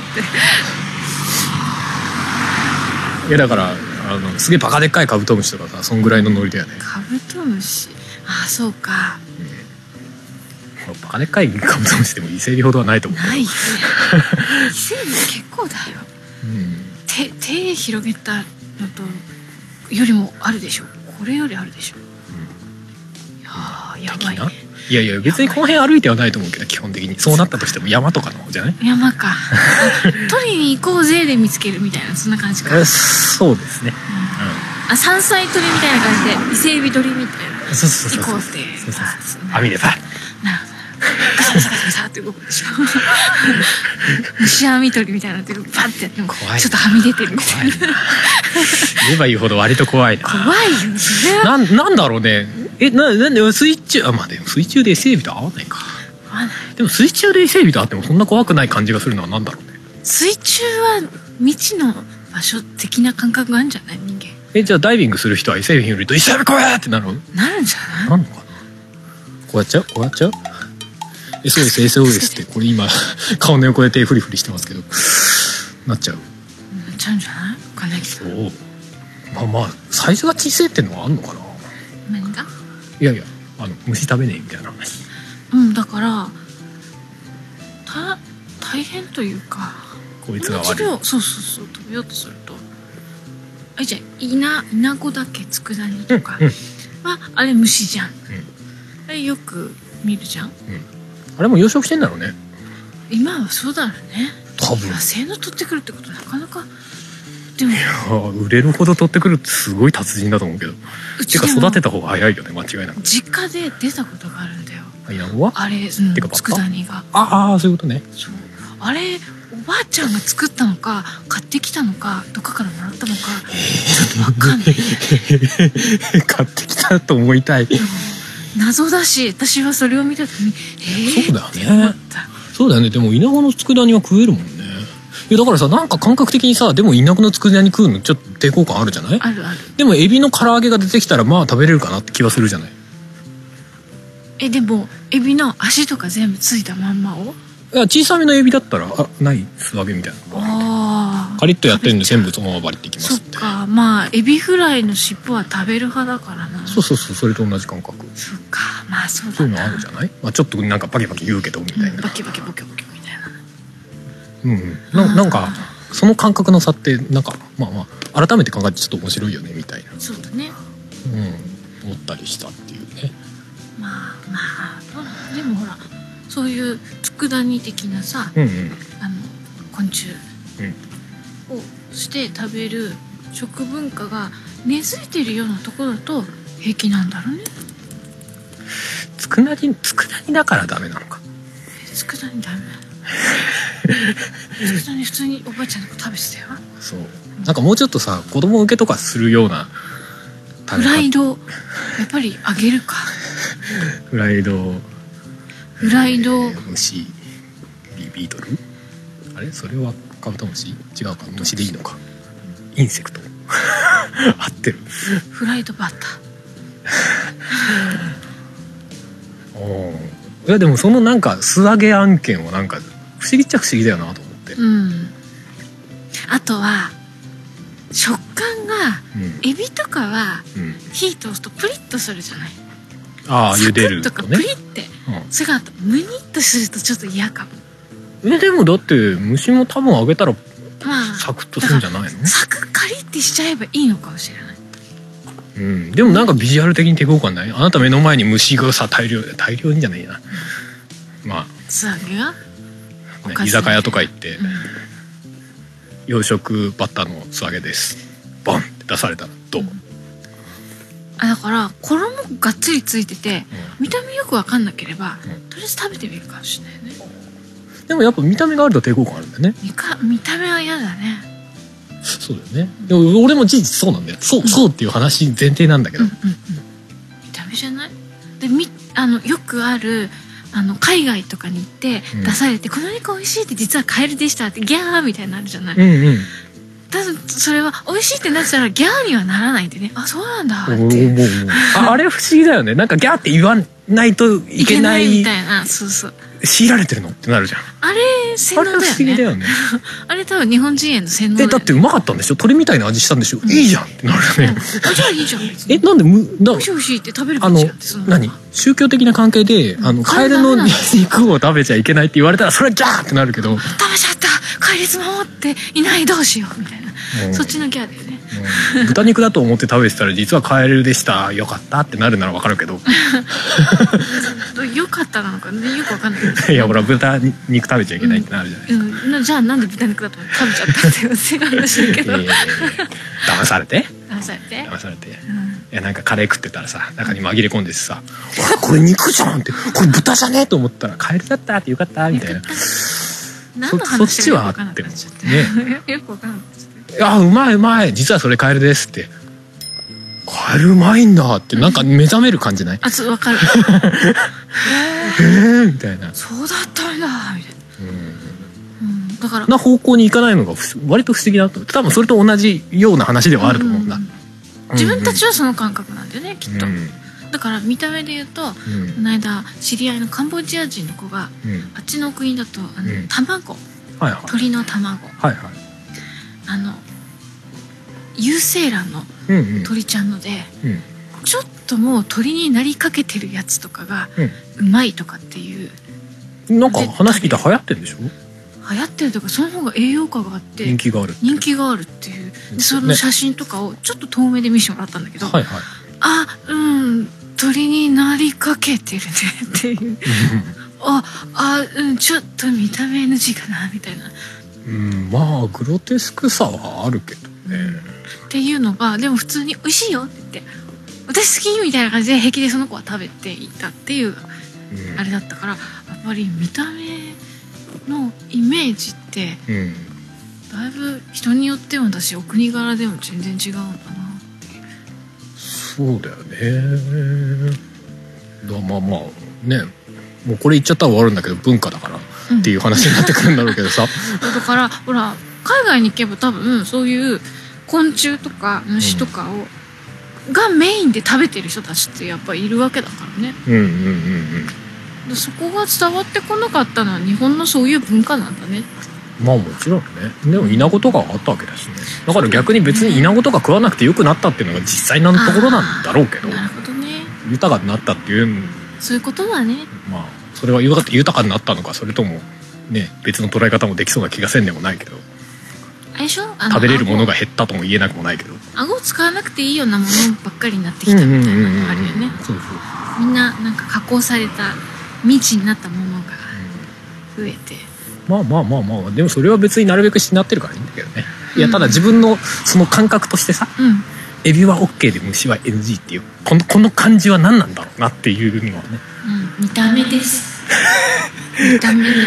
A: いやだからあのすげえバカでっかいカブトムシとかさ、そんぐらいのノリだよね。
B: カブトムシ。ああそうか。
A: バカでっかいカブトムシでも伊勢海老ほどはないと思う。ないよ。
B: 伊勢海老結構だよ。うん、手手広げたのとよりもあるでしょ。これよりあるでしょ。うん、いややばいね。
A: いやいや別にこの辺歩いてはないと思うけど、基本的にそうなったとしても山とかの方じゃない？
B: 山か。取りに行こうぜで見つけるみたいなそんな感じか。
A: そうですね。うん
B: うん、あ山菜取りみたいな感じで伊勢海老取りみたいな。
A: そうそうそう
B: 行こうって。
A: 網でさ。
B: なるほど。ガサガサガサガサって動くでしょ。虫網取りみたいなのってバッてやってもちょっとはみ出てるみたいな。
A: 言えば言うほど割と怖いな。
B: 怖いよそれは。
A: なんなんだろうね。えななんで水中あまあでも水中で伊勢海老と合わないか。
B: 合わない。
A: でも水中で伊勢海老と合ってもそんな怖くない感じがするのはなんだろうね。
B: 水中は未知の場所的な感覚があるんじゃない人間。
A: えじゃあダイビングする人は伊勢海老見ると伊勢海老怖いってなるの？
B: なるんじゃない？
A: なんのかな。こうやっちゃうこうやっちゃう。エスオーエスエスオーエス ってこれ今顔の横で手フリフリしてますけどなっちゃうな
B: っちゃうんじゃない？わかんないけど。そう
A: まあまあサイズが小さいってのはあんのかな。
B: 何が？
A: いやいやあの虫食べねえみたいな話。
B: うんだからた大変というか
A: こいつが悪い。
B: そうそうそう食べようとするとあじゃあイナイナゴだっけ佃煮とかは、うんうん、あれ虫じゃん、うん、あれよく見るじゃん、うん、
A: あれも養殖してんだろうね。
B: 今はそうだろうね。
A: 多分
B: 野生の取ってくるってことなかなか。でもい
A: や売れるほど取ってくるってすごい達人だと思うけど。てか育てた方が早いよね間違いなく。
B: 実家で出たことがあるんだよ。
A: イナゴは
B: あれ、うん、てか佃煮が。
A: ああそういうことね。
B: そうあれおばあちゃんが作ったのか買ってきたのかどっかからもらったのかちょっと分かんない
A: 買ってきたと思いたい。
B: 謎だし私はそれを見た時にえー、
A: そうだよねそうだよね。でもイナゴの佃煮は食えるもんね。いやだからさなんか感覚的にさでもイナゴの佃煮食うのちょっと抵抗感あるじゃない？
B: あるある。
A: でもエビの唐揚げが出てきたらまあ食べれるかなって気はするじゃない。
B: えでもエビの足とか全部ついたまんまを
A: いや小さめのエビだったらあない素揚げみたいなあカリッとやってるんで全部そのままバリっていきますって。
B: そっかまあエビフライの尻尾は食べる派だからな。
A: そうそうそうそれと同じ感覚。
B: そっかまあそうだな。
A: そういうのあるじゃない、まあ、ちょっとなんかバキバキ言うけどみたいな、うん、
B: バキバキボキボキみたい
A: なうんな, なんかその感覚の差ってなんかまあまあ改めて考えてちょっと面白いよねみたいな。
B: そうだね
A: うん思ったりしたっていうね。
B: まあまあでもほらそういう佃煮的なさ、
A: うんうん、
B: あの昆虫をして食べる食文化が根付いてるようなところだと平気なんだろうね。
A: 佃煮佃煮だからダメなのか。
B: 佃煮ダメ佃煮普通におばあちゃんとか食べてたよ。
A: そうなんかもうちょっとさ子供受けとかするような
B: フライドやっぱりあげるか
A: フライド
B: フライド、え
A: ー、虫 ビ, ビートルあれそれはカブトムシ違うか虫でいいのかインセクト合ってる。
B: フライドバッタ
A: ーおいやでもそのなんか素揚げ案件はなんか不思議っちゃ不思議だよなと思って、
B: うん、あとは食感が、うん、エビとかは、うん、火通すとプリッとするじゃない。
A: ああ茹でる
B: とかプリって、うん、それがあとムニッとするとちょっと嫌かも。
A: えでもだって虫も多分揚げたらまあサクッとするんじゃないの？
B: サクカリってしちゃえばいいのかもしれない。
A: うん、でもなんかビジュアル的に抵抗感ない？あなた目の前に虫がさ大量大量にじゃないな、うん、まあ
B: 素揚げが、
A: ね、居酒屋とか行って、うん、洋食バッタの素揚げですボンって出されたらどう？うん、
B: あだから衣がっつりついてて、うん、見た目よく分かんなければ、うん、とりあえず食べてみるかもしれないね。
A: でもやっぱ見た目があると抵抗感あるんだよね。
B: 見か見た目は嫌だね。
A: そうだよね。でも俺も事実そうなんだよ。そう、うん、そうっていう話前提なんだけど、うんうんうん、
B: 見た目じゃない？でみあのよくあるあの海外とかに行って出されて、うん、この肉美味しいって実はカエルでしたってギャーみたいになるじゃない。うんうん、多分それは美味しいってなったらギャーにはならないんでね。あそうなんだって。
A: あ, あれ不思議だよね。なんかギャーって言わないといけない。
B: いけないみたいな。そうそう。
A: 強いられてるのってなるじゃん。
B: あれ洗脳だよね。あれ不思議だよね。あれ多分日本人への洗脳だよね。
A: えだってうまかったんでしょ。鳥みたいな味したんでしょ。うん、いいじゃんってなるよね。
B: あじゃあいいじゃん。
A: えなんでむ
B: な美味しい美味しいって食べるかもしれないってその
A: 何宗教的な関係で、うん、あのカエルの肉を食べちゃいけないって言われたらそれギャーってなるけど。
B: 食べちゃった戒律守っていないどうしようみたいな、うん、そっちのギャーだよね。
A: うん、豚肉だと思って食べてたら実はカエルでしたよかったってなるならわかるけど
B: よかったなのかよくわかんない。
A: いやほら豚肉食べちゃいけないってなるじゃないですか、
B: うんうん、じゃあなんで豚肉だと食べちゃったっていうせが話だけどいやいやいや
A: 騙されて
B: 騙されて
A: 騙されて、うん、いやなんかカレー食ってたらさ中に紛れ込んでさ「あれこれ肉じゃん」って「これ豚じゃねえ」と思ったらカエルだったってよかったみたいな
B: 何の話がよくわかんなくなっちゃってねよくわかんなくなっちゃって。
A: あうまいうまい実はそれカエルですってカエルうまいんだってなんか目覚める感じない？
B: あちょっとわかる
A: えーみたいな
B: そうだったんだみたいな、うん、うん、だから
A: な方向に行かないのが割と不思議だと多分それと同じような話ではあると思うんだ、うんうん、
B: 自分たちはその感覚なんだよねきっと、うん、だから見た目で言うと、うん、この間知り合いのカンボジア人の子が、うん、あっちの国だとあの、うん、卵、はいはい、鳥の卵、はいはい、あの有精卵の鳥ちゃんので、うんうん、ちょっともう鳥になりかけてるやつとかがうまいとかっていう、
A: うん、なんか話聞いたら流行ってるんでしょ。
B: 流行ってるとかその方が栄養価があって
A: 人気がある
B: 人気があるっていうでその写真とかをちょっと遠目で見せてもらったんだけど、はいはい、あうん鳥になりかけてるねっていうああうんちょっと見た目 エヌジー かなみたいな、
A: うん、まあグロテスクさはあるけどね、うん、
B: っていうのがでも普通に美味しいよって言って私好きみたいな感じで平気でその子は食べていたっていう、うん、あれだったからやっぱり見た目のイメージって、うん、だいぶ人によってもだしお国柄でも全然違うんだなっていう。
A: そうだよね。だまあまあねもうこれ言っちゃったら終わるんだけど文化だからっていう話になってくるんだろうけどさ、
B: うん、だからほら海外に行けば多分そういう昆虫とか虫とかを、うん、がメインで食べてる人たちってやっぱりいるわけだからね。うんうんうんうん。そこが伝わってこなかったのは日本のそういう文化なんだね。
A: まあもちろんね。でもイナゴとかがあったわけだしね。だから逆に別にイナゴとか食わなくてよくなったっていうのが実際のところなんだろうけど。
B: なるほどね。
A: 豊かになったっていう。
B: そういうことだね。
A: まあそれは豊かになったのかそれともね別の捉え方もできそうな気がせんでもないけど。
B: あれでしょ？
A: 食べれるものが減ったとも言えなくもないけど。
B: 顎を使わなくていいようなものばっかりになってきたみたいなのがあるよね。そうそう。みんななんか加工された未知になったものが増えて。
A: まあまあまあまあでもそれは別になるべくしなってるからいいんだけどね。いやただ自分のその感覚としてさ、うん、エビは OK で虫は エヌジー っていうこのこの感じは何なんだろうなっていうのはね。
B: うん、見た目です。見た目です。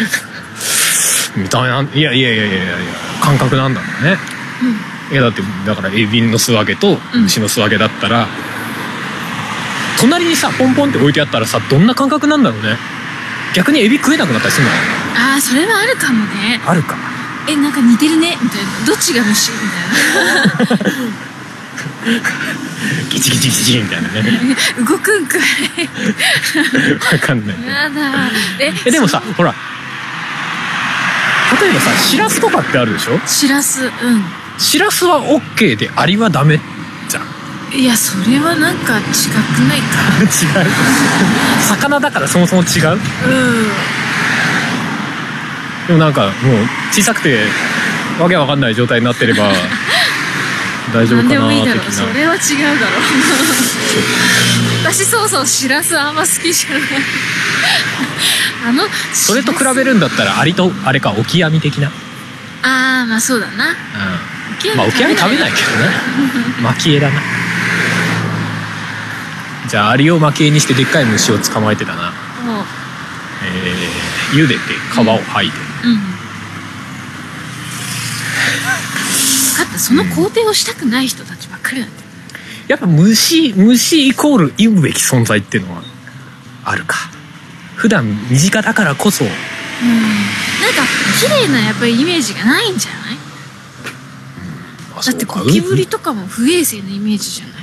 A: 見た目なんいやいやいやいやいや感覚なんだろうね。うん、いやだってだからエビの素揚げと虫の素揚げだったら、うん、隣にさポンポンって置いてあったらさどんな感覚なんだろうね。逆にエビ食えなくなったりするのか
B: な。あーそれはあるかもね。
A: あるか。
B: えなんか似てるねみたいなどっちが虫みたいな
A: ギチギチギチみたいなね
B: 動くんかい
A: わかんない
B: やだえ
A: えでもさほら例えばさシラスとかってあるでしょ。
B: シラス、うん、
A: シラスは OK でアリはダメじゃん。
B: いやそれはなんか違くないか
A: 違う魚だからそもそも違う。うんでもなんかもう小さくてわけわかんない状態になってれば大丈夫かな。何でもいいだろう。そ
B: れは違うだろう私そうそうシラスあんま好きじゃないあの
A: それと比べるんだったらアリとあれかオキアミ的な。
B: ああまあそうだな、うん、
A: まあオキアミ食べないけどねマキエだな。じゃあアリをマキエにしてでっかい虫を捕まえてたな。えー、茹でて皮を剥いで、うんうん、分
B: かったその工程をしたくない人たちばっかりなんだよ。
A: やっぱ虫虫イコール言うべき存在っていうのはあるか。普段身近だからこそ、うん、なん
B: か綺麗なやっぱりイメージがないんじゃない、うん、だってゴキブリとかも不衛生なイメージじゃない、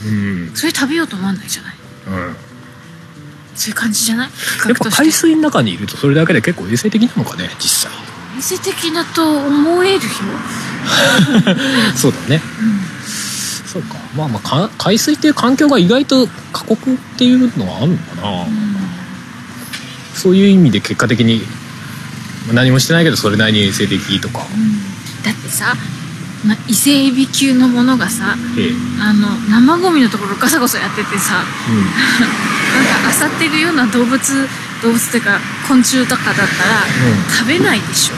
B: うん、それ食べようと思わないじゃない、うん、そういう感じじじゃない。
A: やっぱ海水の中にいるとそれだけで結構衛生的なのかね実際。
B: 衛生的だと思えるよ
A: そうだね、うん、そうか。まあまあ海水っていう環境が意外と過酷っていうのはあるのかな、うん、そういう意味で結果的に何もしてないけどそれなりに衛生的とか、うん、
B: だってさ、まあ、伊勢エビ級のものがさ、ええ、あの生ゴミのところガサゴサやっててさ、うん、なんか漁ってるような動物動物っていうか昆虫とかだったら、うん、食べないでしょ、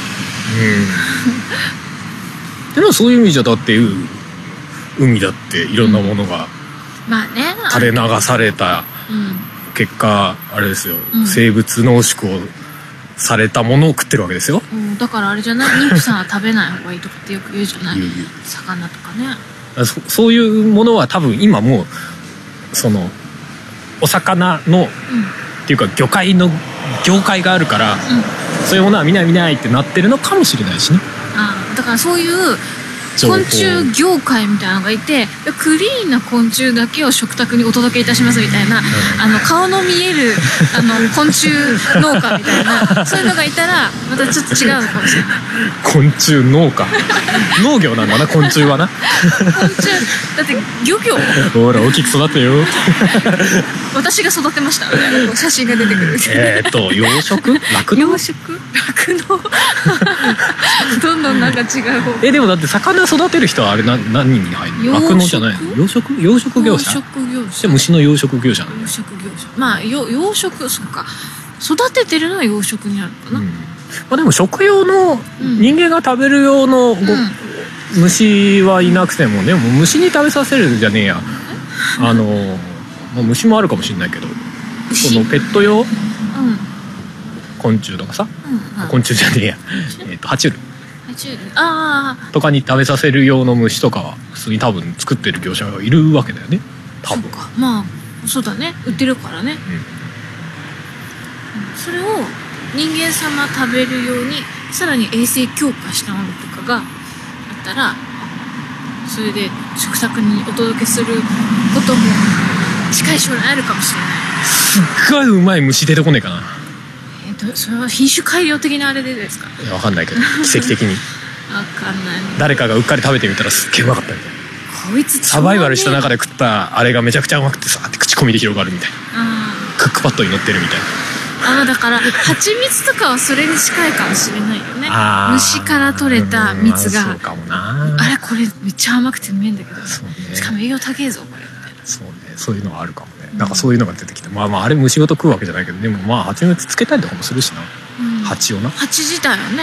A: うん、でもそういう意味じゃだって海だっていろんなものが、
B: うん、まあね
A: 垂れ流された結果あれですよ、うん、生物濃縮をされたものを食ってるわけですよ、
B: うん、だからあれじゃない妊婦さんは食べない方がいいとかってよく言うじゃない魚とかね。
A: そ, そういうものは多分今もうそのお魚の、うん、っていうか魚介の業界があるから、うん、そういうものは見ない見ないってなってるのかもしれないしね。
B: ああだからそういう昆虫業界みたいなのがいてクリーンな昆虫だけを食卓にお届けいたしますみたいな、うん、あの顔の見えるあの昆虫農家みたいなそういうのがいたらまたちょっと違うのかもしれない。
A: 昆虫農家農業なんだな昆虫はな
B: 昆虫だって漁業
A: ほら大きく育てよ
B: 私が育てましたみたいな写真が出てくる
A: えっと養殖酪農
B: 養殖酪農どんどんなんか違う方
A: えでもだって魚育てる人はあれ 何, 何人に入るの？酪農じゃないの？養殖養殖業者。養殖業者。虫の養殖業者なんだ。
B: 養殖業者。まあ養殖そっか育ててるのは養殖になるのかな。うん、ま
A: あでも食用の、うん、人間が食べる用の、うん、虫はいなくてもねもう虫に食べさせるじゃねえや。あのまあ、虫もあるかもしれないけどそのペット用、うん、昆虫とかさ、うんうん、昆虫じゃねえやえっと爬虫類。
B: あ
A: とかに食べさせる用の虫とかは普通に多分作ってる業者がいるわけだよね多分。
B: そうかまあそうだね売ってるからね、うん、それを人間様食べるようにさらに衛生強化したものとかがあったらそれで食卓にお届けすることも近い将来あるかもしれない。
A: すっごいうまい虫出てこねえかな。
B: それは品種改良的なあれでですか？
A: いや分かんないけど奇跡的に
B: 分かんない、ね、
A: 誰かがうっかり食べてみたらすっげえうまかったみたいな。
B: こいつ
A: サバイバルした中で食ったあれがめちゃくちゃうまくてさって口コミで広がるみたいな。クックパッドに乗ってるみたい
B: な。あだから蜂蜜とかはそれに近いかもしれないよね。虫から取れた蜜が、
A: そうかもな。
B: あれこれめっちゃ甘くてうめえんだけど、ね、しかも栄養高えぞこれみたいな。
A: そうねそういうのはあるかもね。なんかそういうのが出てきて、うん、まあまああれ虫ごと食うわけじゃないけどでもまあ蜂蜜つけたりとかもするしな、うん、蜂をな
B: 蜂自体はね、うん、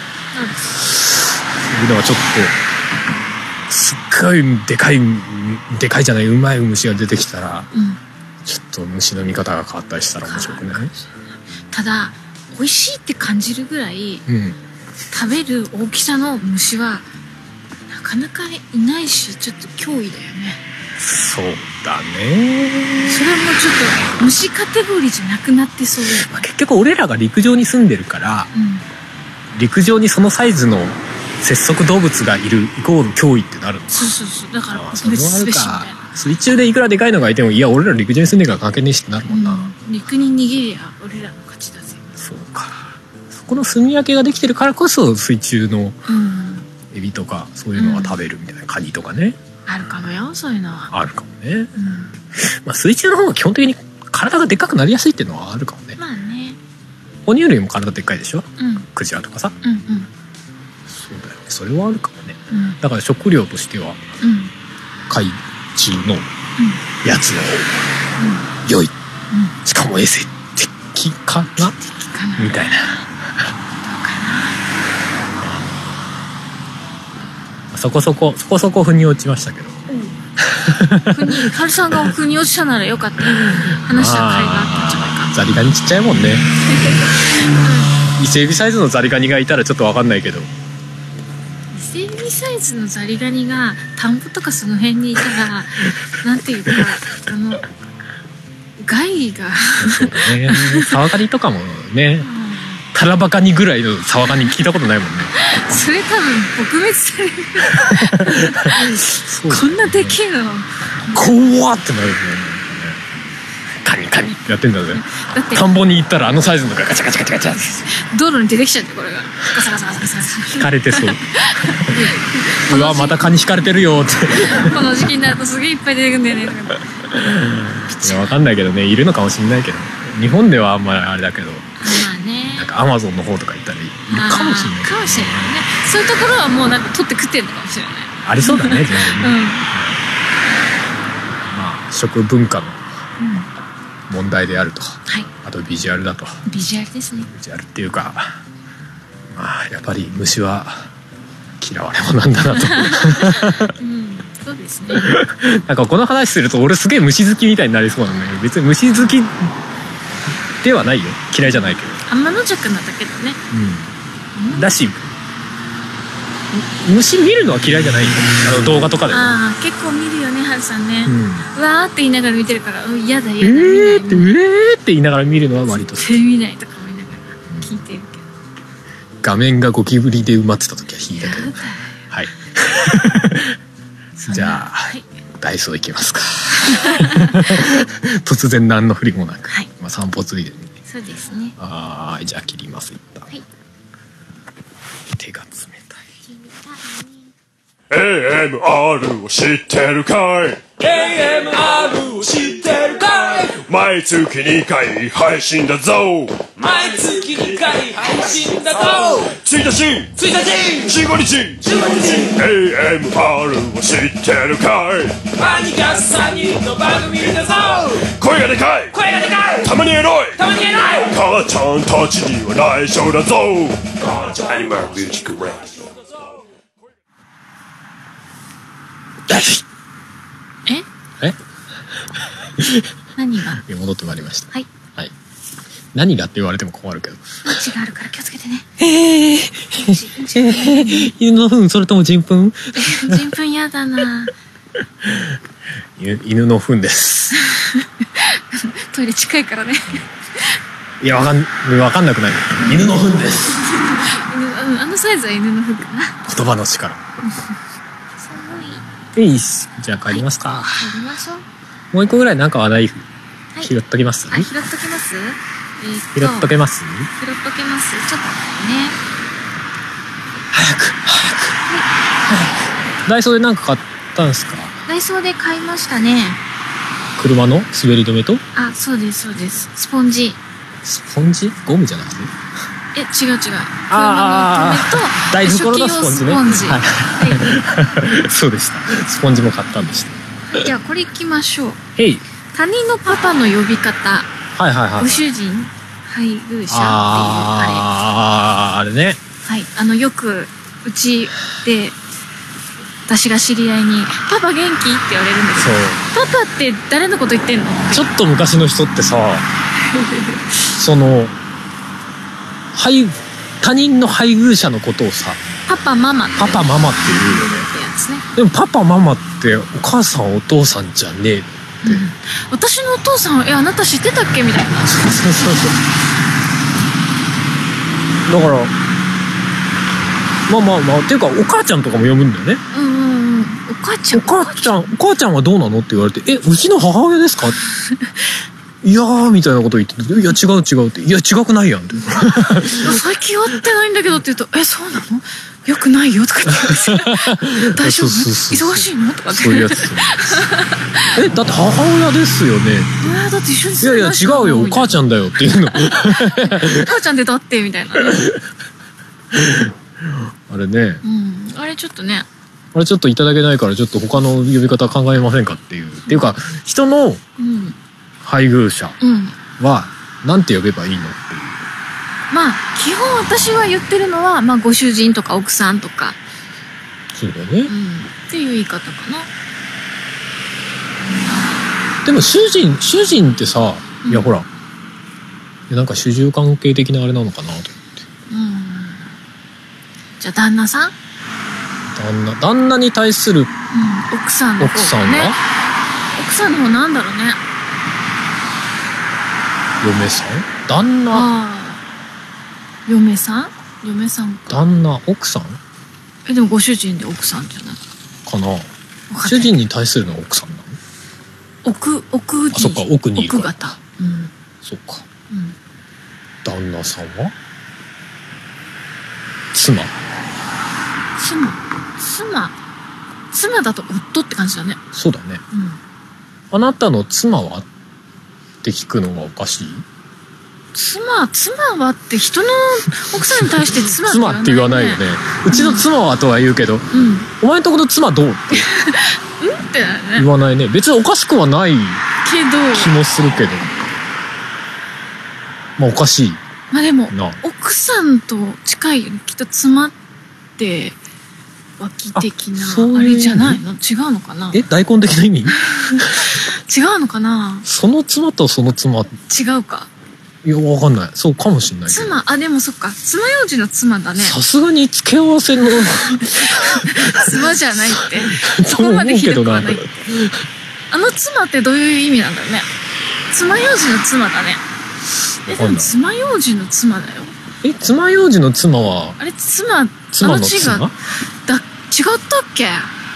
A: そういうのはちょっとすっごいでかいでかいじゃないうまい虫が出てきたら、うん、ちょっと虫の見方が変わったりしたら面白くない？
B: ただ美味しいって感じるぐらい、うん、食べる大きさの虫はなかなかいないしちょっと脅威だよね。
A: そうだね。
B: それもちょっと虫カテゴリーじゃなくなってそうだよね。
A: 結局俺らが陸上に住んでるから、うん、陸上にそのサイズの節足動物がいるイコール脅威ってなるのか。
B: そうそうそう、だから
A: それもあるか。水中でいくらでかいのがいても、いや俺ら陸上に住んでるから関係ねえしってなるもんな、うん、
B: 陸に逃げりゃ俺らの勝ちだぜ。
A: そうか、そこの住み分けができてるからこそ水中のエビとかそういうのは食べるみたいな、カニとかね、
B: あるかもよ、そういうのは
A: あるかもね、うん、まあ水中の方が基本的に体がでっかくなりやすいっていうのはあるかもね。
B: まあね、
A: 哺乳類も体でっかいでしょ、
B: うん、ク
A: ジラとかさ、
B: うんうん、
A: そうだよね、それはあるかもね、
B: うん、
A: だから食料としては、うん、海中のやつの方が良い、うん、しかも衛生的かなみたいな。そこそこそこそこ腑に落ちましたけど、
B: うん、ハルさんが腑に落ちたならよかった、話した甲斐があったんじゃないか。
A: ザリガニちっちゃいもんね伊勢エビサイズのザリガニがいたらちょっと分かんないけど、
B: 伊勢エビサイズのザリガニが田んぼとかその辺にいたらなんていうか、あの害が
A: そうだね、サワガニとかもね、タラバガニぐらいのサワガニ聞いたことないもんね
B: それ多分撲滅されるこんなでけえの
A: 怖ってなるね。カニカニってやってんだぜ。だって田んぼに行ったらあのサイズのがガチャガチャガチャガチャ
B: 道路に出てきちゃってこれがガサガサガサガサ
A: 引かれてそううわまたカニ引かれてるよって
B: この時期になるとすげえいっぱい出てくるんだよね。い
A: やわかんないけどね、いるのかもしれないけど、日本ではあんまりあれだけど、
B: まあね、
A: なんかアマゾンの方とか行ったらいるかもしれない
B: かもしれないね。そういうところはもうなんか取って食ってるのかもしれない。
A: ありそうだね全然ね、うん、まあ食文化の問題であると、
B: はい、
A: あとビジュアルだと。
B: ビジュアルですね。
A: ビジュアルっていうか、まあやっぱり虫は嫌われ者なんだなと、
B: うん、そうですね
A: なんかこの話すると俺すげえ虫好きみたいになりそうなんだけど、別に虫好きではないよ、嫌いじゃないけど、
B: 天の弱なだけどね、
A: うん、だし虫見るのは嫌いじゃないよ、あの動画とかでも。
B: ああ結構見るよね、はるさんね、うん、うわーって言いながら見てるから、うん、嫌だ嫌だ、
A: えーってうえーって言いながら見るのは割と好き。
B: 見ないとか見ながら聞いてるけど、
A: 画面がゴキブリで埋まってた時は引いたけどはいじゃあ、はい、ダイソー行きますか突然何の振りもなく、はい、まあ、散歩ついでに、ね、
B: そうですね。
A: あー、じゃあ切ります一旦、はい、手が冷たい。
C: エーエムアール を知ってるかい？ エーエムアール を知ってるかい？毎月にかい配信だぞ。毎月にかい配信だぞ。ついたちついたちじゅうごにちじゅうごにち エーエムアール を知ってるかい？何かさんにんの番組だぞ。声がでかい声がでかい、たまにエロいたまにエロい、母ちゃんたちには内緒だぞ。母ちゃんアニマルミュージックレディオ。
B: え
A: え
B: 何が？
A: 戻ってまいりました。
B: はい、
A: はい、何がって言われても困るけど、
B: 血があるから気をつけてね。
A: えー、犬の糞、それとも人糞？
B: 人糞やだな
A: 犬の糞です
B: トイレ近いからね
A: いや、わかん、わかんなくない。犬の糞です
B: あのサイズは犬の糞かな。
A: 言葉の力
B: 寒い。
A: いいし、じゃあ帰りますか。
B: はい、帰りましょう。
A: もう一個ぐらいなんか話題、はい、拾っときます。
B: あ、拾っときます。えー、
A: 拾っとけます。
B: 拾っとけます。ちょっとね。
A: 早く早く、はい、早く。ダイソーでなんか買ったんですか？
B: ダイソーで買いましたね。
A: 車の滑り止めと？あ、
B: そうですそうです。スポンジ。
A: スポンジ？ゴムじゃなくて？
B: え、違う違う。
A: ああ、大袋のスポンジね。
B: スポンジ。
A: はい、そうでした。スポンジも買ったんでした。
B: じゃあこれ行きましょう。
A: へい。
B: 他人のパパの呼び方。
A: はいはいはい。
B: ご主人、配偶者っていうあ
A: れ。ああ、あれね。
B: はい、あのよくうちで私が知り合いに「パパ元気?」って言われるんですよ。パパって誰のこと言ってんの？
A: ちょっと昔の人ってさその配他人の配偶者のことをさ
B: パパママって
A: パパママって言うよね。でもパパママってお母さんお父さんじゃねえって、うん、
B: 私のお父さんえあなた知ってたっけみたいな。
A: そうそうそうそう。だからまあまあまあっていうかお母ちゃんとかも呼ぶんだよね。
B: うんうんうん。お母ちゃん
A: お母ちゃんお母ちゃんはどうなのって言われて、えうちの母親ですかいやーみたいなこと言ってて、いや違う違うって、いや違くないやんって
B: 最近会ってないんだけどって言うと、えそうなのよくないよとか言って大丈夫忙しいのとかってそういうやつ
A: えだって母親ですよね。
B: えだって一緒に
A: いやいや違うよお母ちゃんだよっていうの
B: 母ちゃんでだってみたいな
A: あれね、
B: うん、あれちょっとね
A: あれちょっといただけないからちょっと他の呼び方考えませんかっていう、うん、っていうか人の配偶者はなんて呼べばいいのっていう、
B: まあ基本私は言ってるのは、まあ、ご主人とか奥さんとか
A: そうだよね、うん、
B: っていう言い方かな。
A: でも主人主人ってさ、うん、いやほらなんか主従関係的なあれなのかなと思って、うん、
B: じゃあ旦那さん
A: 旦那旦那に対する、うん、
B: 奥さんの方、ね、
A: 奥さんは
B: 奥さんの方なんだろうね。
A: 嫁さん旦那あ
B: 嫁さん嫁さんか
A: 旦那奥さん
B: えでもご主人で奥さんじゃない
A: かな。主人に対するのは奥さんなの。
B: 奥奥に
A: あそっか奥にいる
B: 奥方、うん、
A: そっか、うん、旦那さんは妻
B: 妻妻妻だと夫って感じだね。
A: そうだね、うん、あなたの妻はって聞くのがおかしい。
B: 妻妻はって人の奥さんに対して妻って言わない、ね、
A: 妻って言わないよね。うちの妻はとは言うけど、うん、お前んとこの妻どうって
B: うんってだよね
A: 言わないね。別におかしくはない気もするけど、まあおかしい。
B: まあでも奥さんと近いよねきっと妻って脇的なあれじゃないの。違うのかな。
A: え大根的な意味違
B: うのかな。
A: その妻とその妻
B: 違うか。
A: いやわかんない。そうかもしれないけど。
B: 妻あでもそっか爪楊枝の妻だね。
A: さすがに付け合わせの
B: 妻じゃないってそこまでひどくはないってあの妻ってどういう意味なんだろうね。爪楊枝の妻だね。えでも爪楊枝の妻だよ。
A: え爪楊枝の妻は
B: あれ妻
A: 妻の妻
B: あのだ違ったっけ。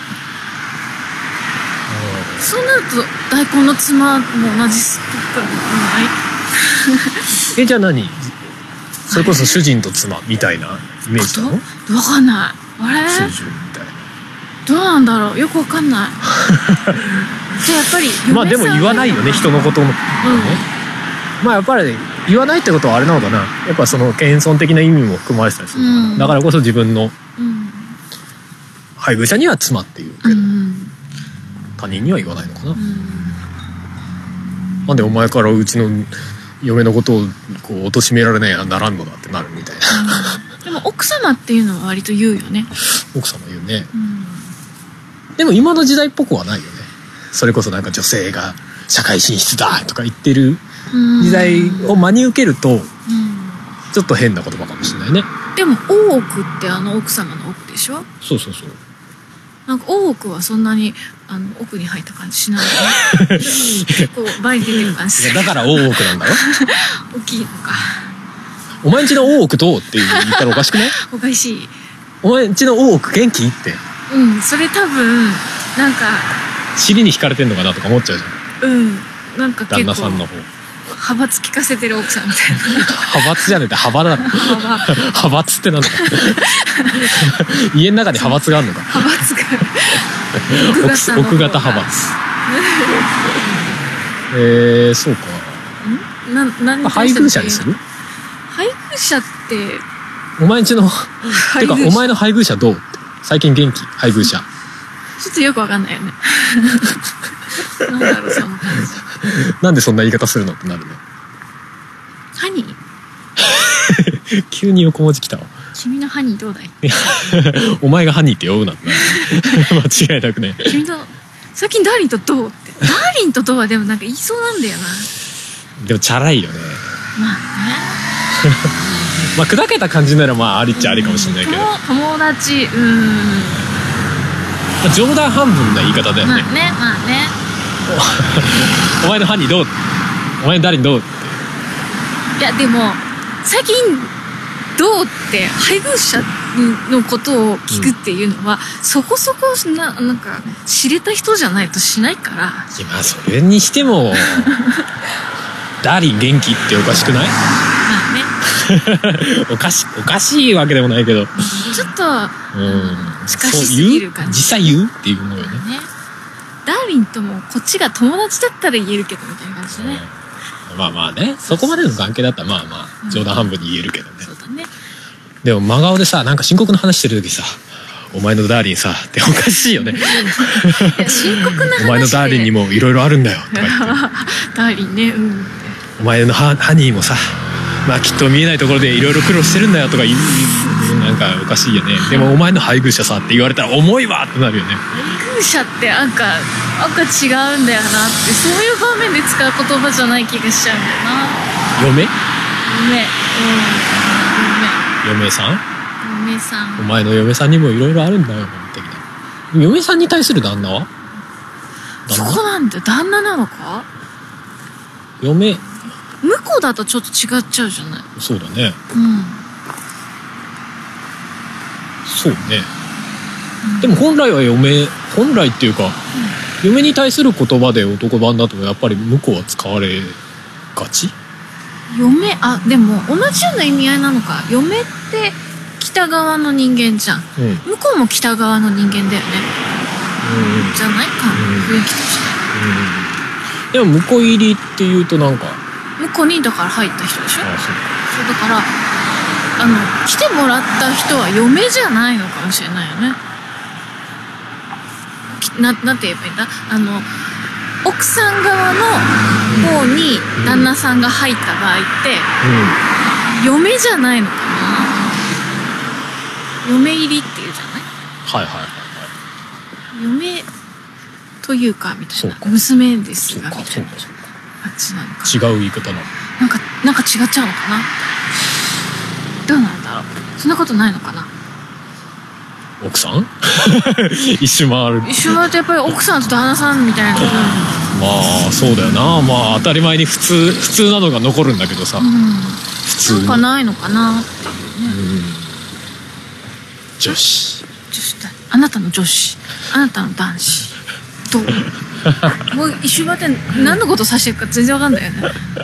B: そうなると大根の妻も同じストックない
A: えじゃあ何それこそ主人と妻みたいなイメージなの。
B: わかんない。あれ
A: 主人みたいな
B: どうなんだろうよくわかんないじゃあやっぱり
A: まあでも言わないよね人のことの、ねうん、まあやっぱり言わないってことはあれなのかな。やっぱその謙遜的な意味も含まれてたりするのかな、うん、だからこそ自分の配偶者には妻っていうけど、うん、他人には言わないのかな、うん、なんでお前からうちの嫁のことをこう貶められないやならんのだってなるみたいな、
B: うん、でも奥様っていうのは割と言うよね。
A: 奥様言うね、うん、でも今の時代っぽくはないよね。それこそなんか女性が社会進出だとか言ってる時代を真に受けると、うん、ちょっと変な言葉かもしれないね。
B: でも大奥ってあの奥様の奥でしょ。
A: そうそうそう。
B: なんか大奥はそんなにあの奥に入った感じしないよね結構前に出てる感じする。
A: だから大奥なんだろ
B: 大きいのか。
A: お前んちの大奥どうって言ったらおかしくない
B: おかしい。
A: お前んちの大奥元気って
B: うんそれ多分なんか
A: 尻に惹かれてんのかなとか思っちゃうじゃん。
B: うんなんか結構
A: 旦那さんの方
B: 派閥聞かせてる奥さんみたいな
A: 派閥じゃねえって幅だ派閥ってなんだ家の中に派閥があるのか。
B: 派閥が
A: 奥型派閥えー、そうか
B: な何
A: 配偶者にする。
B: 配偶者って
A: お前んちのてかお前の配偶者どうって最近元気配偶者
B: ちょっとよくわかんないよねなんだろうその感じ
A: なんでそんな言い方するのってなるね。
B: ハニ
A: ー急に横文字きたわ。
B: 君のハニーどうだい
A: お前がハニーって呼ぶなって間違いなくね。
B: 君と最近ダーリンとどうってダーリンとどうはでもなんか言いそうなんだよな。
A: でもチャラいよね。
B: まあね
A: まあ砕けた感じならまあありっちゃありかもしれないけど、
B: 友達うん
A: 冗談半分な言い方だよね。
B: まあねまあね
A: お前のハニーどうお前のダーリンどうって。
B: いやでも最近どうって配偶者のことを聞くっていうのは、うん、そこそこ な, なんか知れた人じゃないとしないから。
A: まあそれにしてもダーリン元気っておかしくない？ま
B: あね
A: おかしおかしいわけでもないけど、
B: ちょっと、うん、近しすぎる感じ。
A: 実際言うっていうのよね。
B: ダーリンともこっちが友達だったら言えるけどみたいな感じでね、
A: うん、まあまあね、そこまでの関係だったらまあまあ冗談半分に言えるけどね、うん、
B: そうだね。
A: でも真顔でさ、なんか深刻な話してる時さ、お前のダーリンさっておかしいよね。
B: いや深刻な話で
A: お前のダーリンにもいろいろあるんだよとか言って
B: ダーリンね、うん、
A: お前の ハ, ハニーもさ、まあきっと見えないところでいろいろ苦労してるんだよとか言う、なんかおかしいよね。でもお前の配偶者さって言われたら重いわってなるよね。
B: 配偶者ってなんかなんか違うんだよなって、そういう場面で使う言葉じゃない気がしちゃうんだよな。
A: 嫁？
B: 嫁、
A: うん、嫁。嫁さん？
B: 嫁さん。
A: お前の嫁さんにもいろいろあるんだよ的な。嫁さんに対する旦那は？
B: 旦那？そうなんだよ、旦那なのか？
A: 嫁。
B: 向こうだとちょっと違っちゃうじゃない。
A: そうだね。
B: うん。
A: そうね。うん、でも本来は嫁、本来っていうか、うん、嫁に対する言葉で男版だとやっぱり向こうは使われがち？
B: 嫁、あ、でも同じような意味合いなのか。嫁って北側の人間じゃん。うん、向こうも北側の人間だよね。うん、じゃないか、雰囲気として。
A: うん、でも向こう入りっていうとなんか。
B: 向こうにだから入った人でしょ。
A: ああ、そう
B: そうだからあの来てもらった人は嫁じゃないのかもしれないよね。な, なんて言えばいいんだ、あの奥さん側の方に旦那さんが入った場合って、うん、嫁じゃないのかな。嫁入りっていうじゃない。
A: はいはいはいはい。
B: 嫁というかみたいな、娘ですがみたいな。
A: そうかそうか。
B: 違
A: う言い方なの。
B: なんかなんか違っちゃうのかな。どうなんだろう。そんなことないのかな。
A: 奥さん一周回る。
B: 一周回るとやっぱり奥さんと旦那さんみたいな。ま
A: あそうだよな。まあ当たり前に普通普通なのが残るんだけどさ、うん、普通
B: なんかないのかなっていうね、うん、
A: 女子
B: 女子だ。あなたの女子、あなたの男子どうもう一周回って何のこと指してるか全然わかんないよね。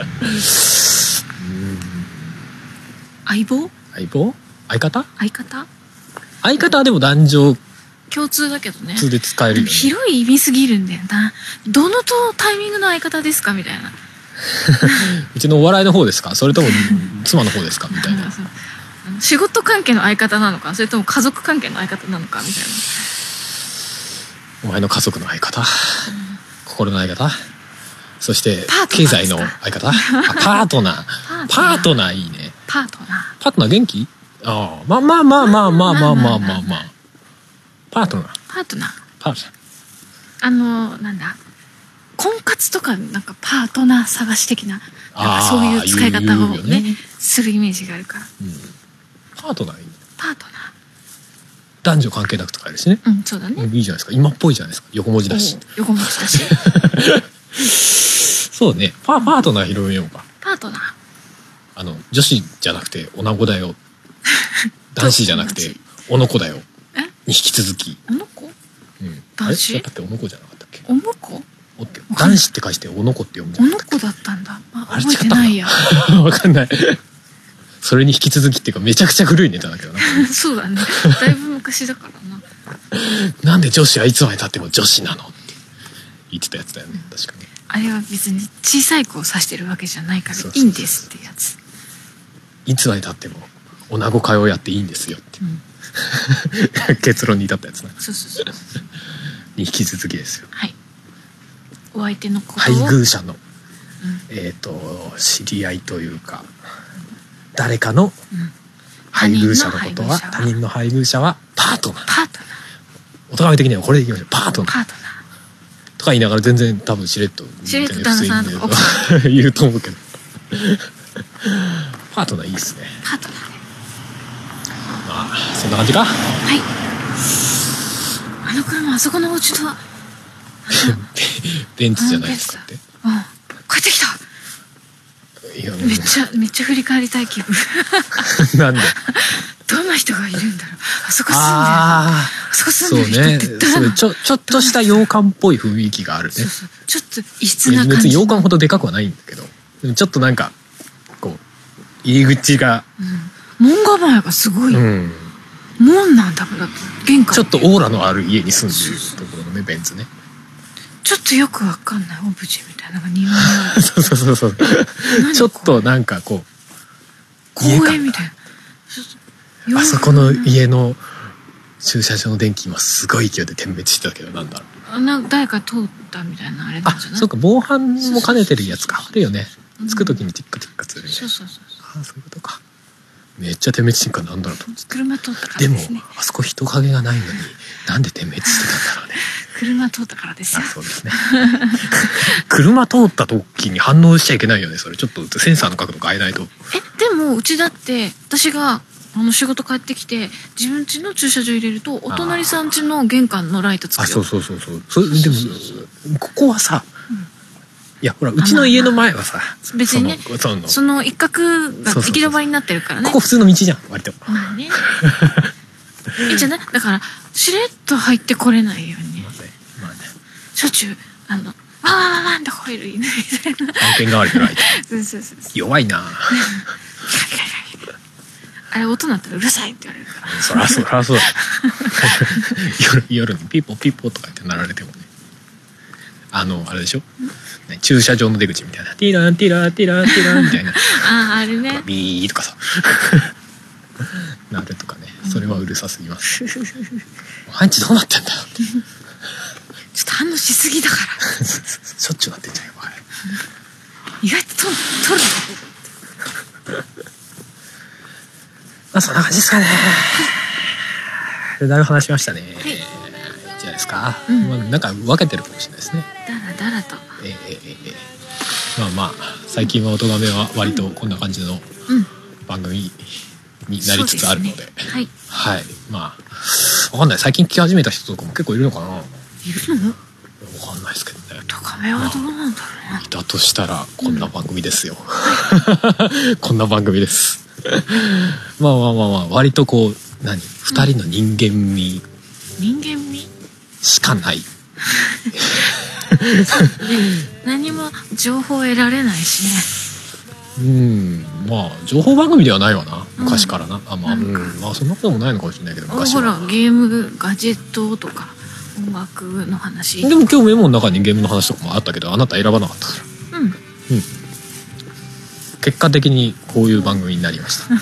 B: 相棒？
A: 相棒？相方？
B: 相方？
A: 相方はでも男女
B: 共通だけどね。
A: 共通で使えるよね。
B: 広い意味すぎるんだよな。どのとタイミングの相方ですかみたいな。
A: うちのお笑いの方ですか、それとも妻の方ですかみたいな。
B: 仕事関係の相方なのか、それとも家族関係の相方なのかみたいな。
A: お前の家族の相方、うん、心の相方、そして経済の相方、あ、パートナー。パートナーいいね。
B: パートナー。
A: パートナー元気？ああ、まあまあまあまあまあまあまあまあまあ。パートナー。
B: パートナー。
A: パートナー。
B: あのなんだ、婚活とかなんかパートナー探し的な、なんかそういう使い方をね、ねするイメージがあるから。うん、
A: パートナーいい。
B: パートナー。
A: 男女関係なく使えるしね。
B: うん、そうだね。
A: いいじゃないですか。今っぽいじゃないですか。横文字だし。
B: 横文字だし。
A: そうね。パパートナー広めようか。
B: パートナー。
A: あの女子じゃなくて女子だよ。男子じゃなくておのこだよ。
B: え？
A: に引き続き。
B: おのこ？
A: うん。
B: 男子？
A: あれだっておのこじゃなかったっけ？
B: おのこ？
A: 男子って返しておのこって読むじゃん。
B: おのこだったんだ。あ、覚えてないや。
A: わかんない。それに引き続きっていうかめちゃくちゃ古いネタだけどな。
B: そうだね。だいぶ昔だからな。
A: なんで女子はいつまで経っても女子なのって言ってたやつだよね。確かに。
B: あれは別に小さい子を指してるわけじゃないからいいんですってやつ。
A: いつまで経っても女子会をやっていいんですよって、うん、結論に至ったやつな。
B: そうそうそう。
A: に引き続きですよ。
B: はい。お相手のことを
A: 配偶者の、うん、えっと知り合いというか誰かの配偶者のことは、他人の配偶者はパートナー。
B: パートナー。
A: お互い的にはこれでいきましょう。パートナー。
B: パートナー。
A: とか言いながら全然多分しれっと
B: しれっと旦那さんとか
A: 言うと思うけどパートナーいいっすね。
B: パートナーね。
A: まあそんな感じか。
B: はい。あの車あそこのお家と
A: ベンツじゃないですかって。
B: うん。帰ってきた。 いやめっちゃめっちゃ振り返りたい気分
A: なんで
B: どんな人がいるんだろう。あそこ住んでるあそこ住んでる人って言ったら、
A: そうね、ちょちょっとした洋館っぽい雰囲気があるね。そうそう、
B: ちょっと異質な感じ。
A: 別に洋館ほどでかくはないんだけど、ちょっとなんかこう入り口が、
B: うん、門構えがすごい、うん、門なんだから玄関
A: ちょっとオーラのある家に住んでるところのね、ベンツね。
B: ちょっとよくわかんないオブジェみたいなのが庭にある
A: そうそうそうそうちょっとなんかこう
B: 公園みたいな。
A: あそこの家の駐車場の電気今すごい勢いで点滅してたけど、なんだろ
B: う、なんか誰か通ったみたいなあれなんじゃない？
A: あ、そうか、防犯も兼ねてるやつか。あるよね、つく時にティックティックするみたいな。
B: そうそうそうそう。
A: あ、そういうことか。めっちゃ点滅してるからなんだろうと思って。
B: 車通ったからですね。
A: でもあそこ人影がないのになんで点滅してたんだろうね。
B: 車通ったからですよ。
A: あ、そうですね車通った時に反応しちゃいけないよね。それちょっとセンサーの角度変えないと。
B: え、でもうちだって私があの仕事帰ってきて自分家の駐車場入れるとお隣さん家の玄関のライトつくよ。
A: あ、そうそうそうそう。それでもここはさ、うん、いやほらうちの家の前はさ、まあまあ、
B: 別にね、その、その一角が行き止まりになってるからね。
A: ここ普通の道じゃん割と。
B: まあねいいんじゃない？だからしれっと入ってこれないように、まあねまあね、しょっちゅうあのワンワンワンワンって吠える犬みたいな。
A: 案件代わりのライト
B: そうそうそうそう、
A: 弱いな
B: あれ音鳴ったらうるさいって言われるから。
A: そらそらそうだ夜, 夜にピーポーピーポーとか言って鳴られてもね、あのあれでしょ、ね、駐車場の出口みたいなティランティランティランティランみたいな
B: ああ、あれね、
A: ビーとかさなるとかね、それはうるさすぎます、うん、アンチどうなってんだよってちょ
B: っと反応しすぎだから
A: しょっちゅうなってんじゃんよあれ
B: 意外と取る取る
A: まあそんな感じですかね。だいぶ話しましたね。はい、じゃないですか。うん、まあ、なんか分けてるかもしれないですね。
B: だらだらと。
A: えー、えー、えー、まあまあ最近は音亀は割とこんな感じの番組になりつつあるので、うんでね、はい、はい、まあわかんない。最近聞き始めた人とかも結構いるのかな。い
B: るの？
A: わかんないですけどね。
B: 音亀はどうなんだろうな。まあ、
A: だとしたらこんな番組ですよ。うん、こんな番組です。まあまあまあまあ割とこう何二人の人間味、
B: うん、人間味
A: しかない
B: 何も情報得られないし
A: ね。うんまあ情報番組ではないわな昔からな、うん、あまあ、うん、まあそんなこともないのかもしれないけど昔は
B: ほらゲームガジェットとか音楽の話
A: でも今日メモの中にゲームの話とかもあったけどあなた選ばなかったから。うんうん、結果的にこういう番組になりました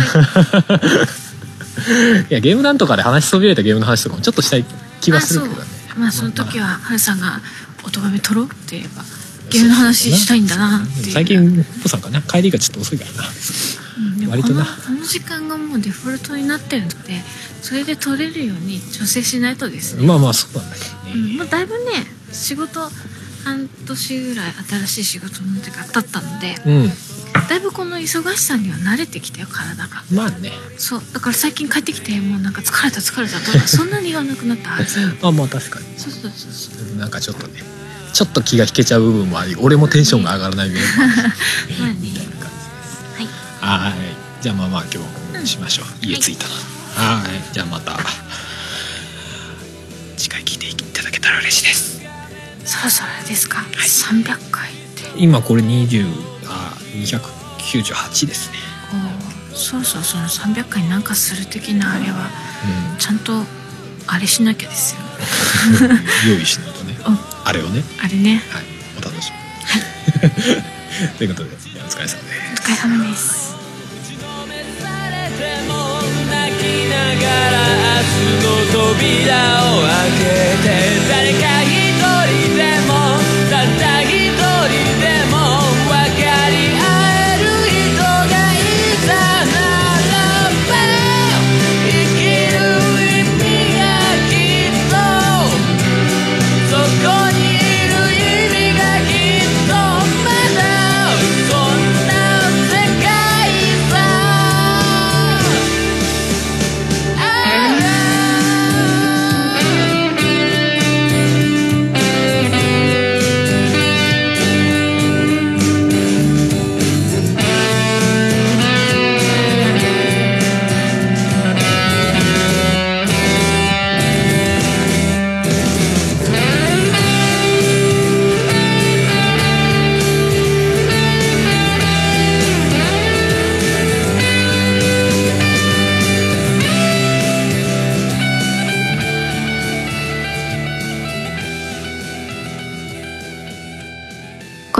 A: いやゲームなんとかで話しそびれたゲームの話とかもちょっとしたい気はするけどね。
B: まあその時はハルさんが音亀取ろうって言えばゲームの話したいんだなっていう。
A: 最近ポさんかな帰りがちょっと遅いからな、うん、割とな
B: この時間がもうデフォルトになってるのでそれで取れるように調整しないとですね。
A: まあまあそうなんだけどね、
B: うん、まあ、だいぶね仕事半年ぐらい新しい仕事の時間経ったので、うん、だいぶこの忙しさには慣れてきたよ体が。
A: まあね。
B: そうだから最近帰ってきてもうなんか疲れた疲れたとかそんなに言わなくなったはず
A: あまあ確かに。
B: そうそうそうそう。
A: なんかちょっとねちょっと気が引けちゃう部分もあり俺もテンションが上がらない部分もあるまあねみたいな感じです。はいはいじゃあまあまあ今日しましょう、うん、家着いたな。はいはいじゃあまた次回聞いていただけたら嬉しいです。
B: そろそろですか、はい、さんびゃっかいって
A: 今これにじゅうあにひゃくきゅうじゅうはちですね。
B: おそろそろそのさんびゃっかいなんかする的なあれは、うん、ちゃんとあれしなきゃですよ
A: 用意しないとねあれをね
B: あれね
A: はいお楽しみ、はい、ということでお疲れ様です。
B: お疲れ様です。
C: 泣きながら明日の扉を開けて誰か一人でもたった一人でも分かり合える人がいたならば生きる意味がきっとそこにいる意味がきっとまだそんな世界さああ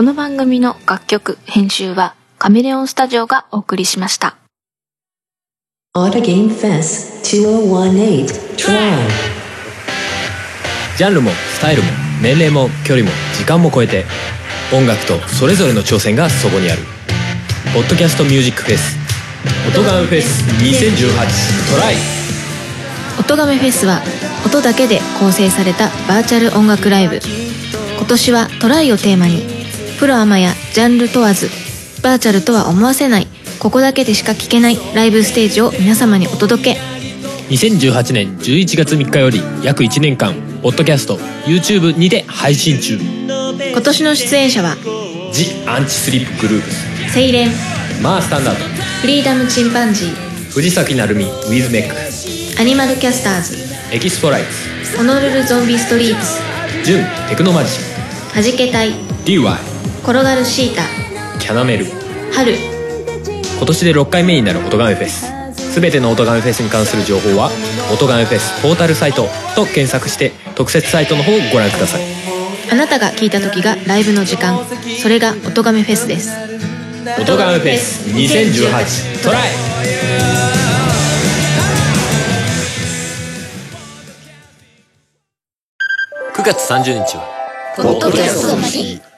B: この番組の楽曲編集はカメレオンスタジオがお送りしました。
D: オートゲームフェスにせんじゅうはち Try。
A: ジャンルもスタイルも年齢も距離も時間も超えて音楽とそれぞれの挑戦がそこにある。ポッドキャストミュージックフェス音ガメフェスにせんじゅうはちトライ。
B: 音ガメフェスは音だけで構成されたバーチャル音楽ライブ。今年はトライをテーマにプロアマやジャンル問わずバーチャルとは思わせないここだけでしか聴けないライブステージを皆様にお届け。
A: にせんじゅうはちねんじゅういちがつみっかより約いちねんかんポッドキャスト YouTube にて配信中。
B: 今年の出演者は
A: ジ・アンチスリップグループス、
B: セイレン、
A: マースタンダード、
B: フリーダムチンパンジー、
A: 藤崎鳴海ウィズメック、
B: アニマルキャスターズ、
A: エキスポライツ、
B: ホノルルゾンビストリートス、
A: ジュンテクノマジシャン、
B: はじけたい、
A: ディーワイ、
B: 転がるシータ、
A: キャナメル。
B: 春。
A: 今年でろっかいめになる音ガメフェス。すべての音ガメフェスに関する情報は音ガメフェスポータルサイトと検索して特設サイトの方をご覧ください。
B: あなたが聴いた時がライブの時間、それが音ガメフェスです。
A: 音ガメフェスにせんじゅうはちトライ。くがつさんじゅうにちは
B: ポッドキャストの日。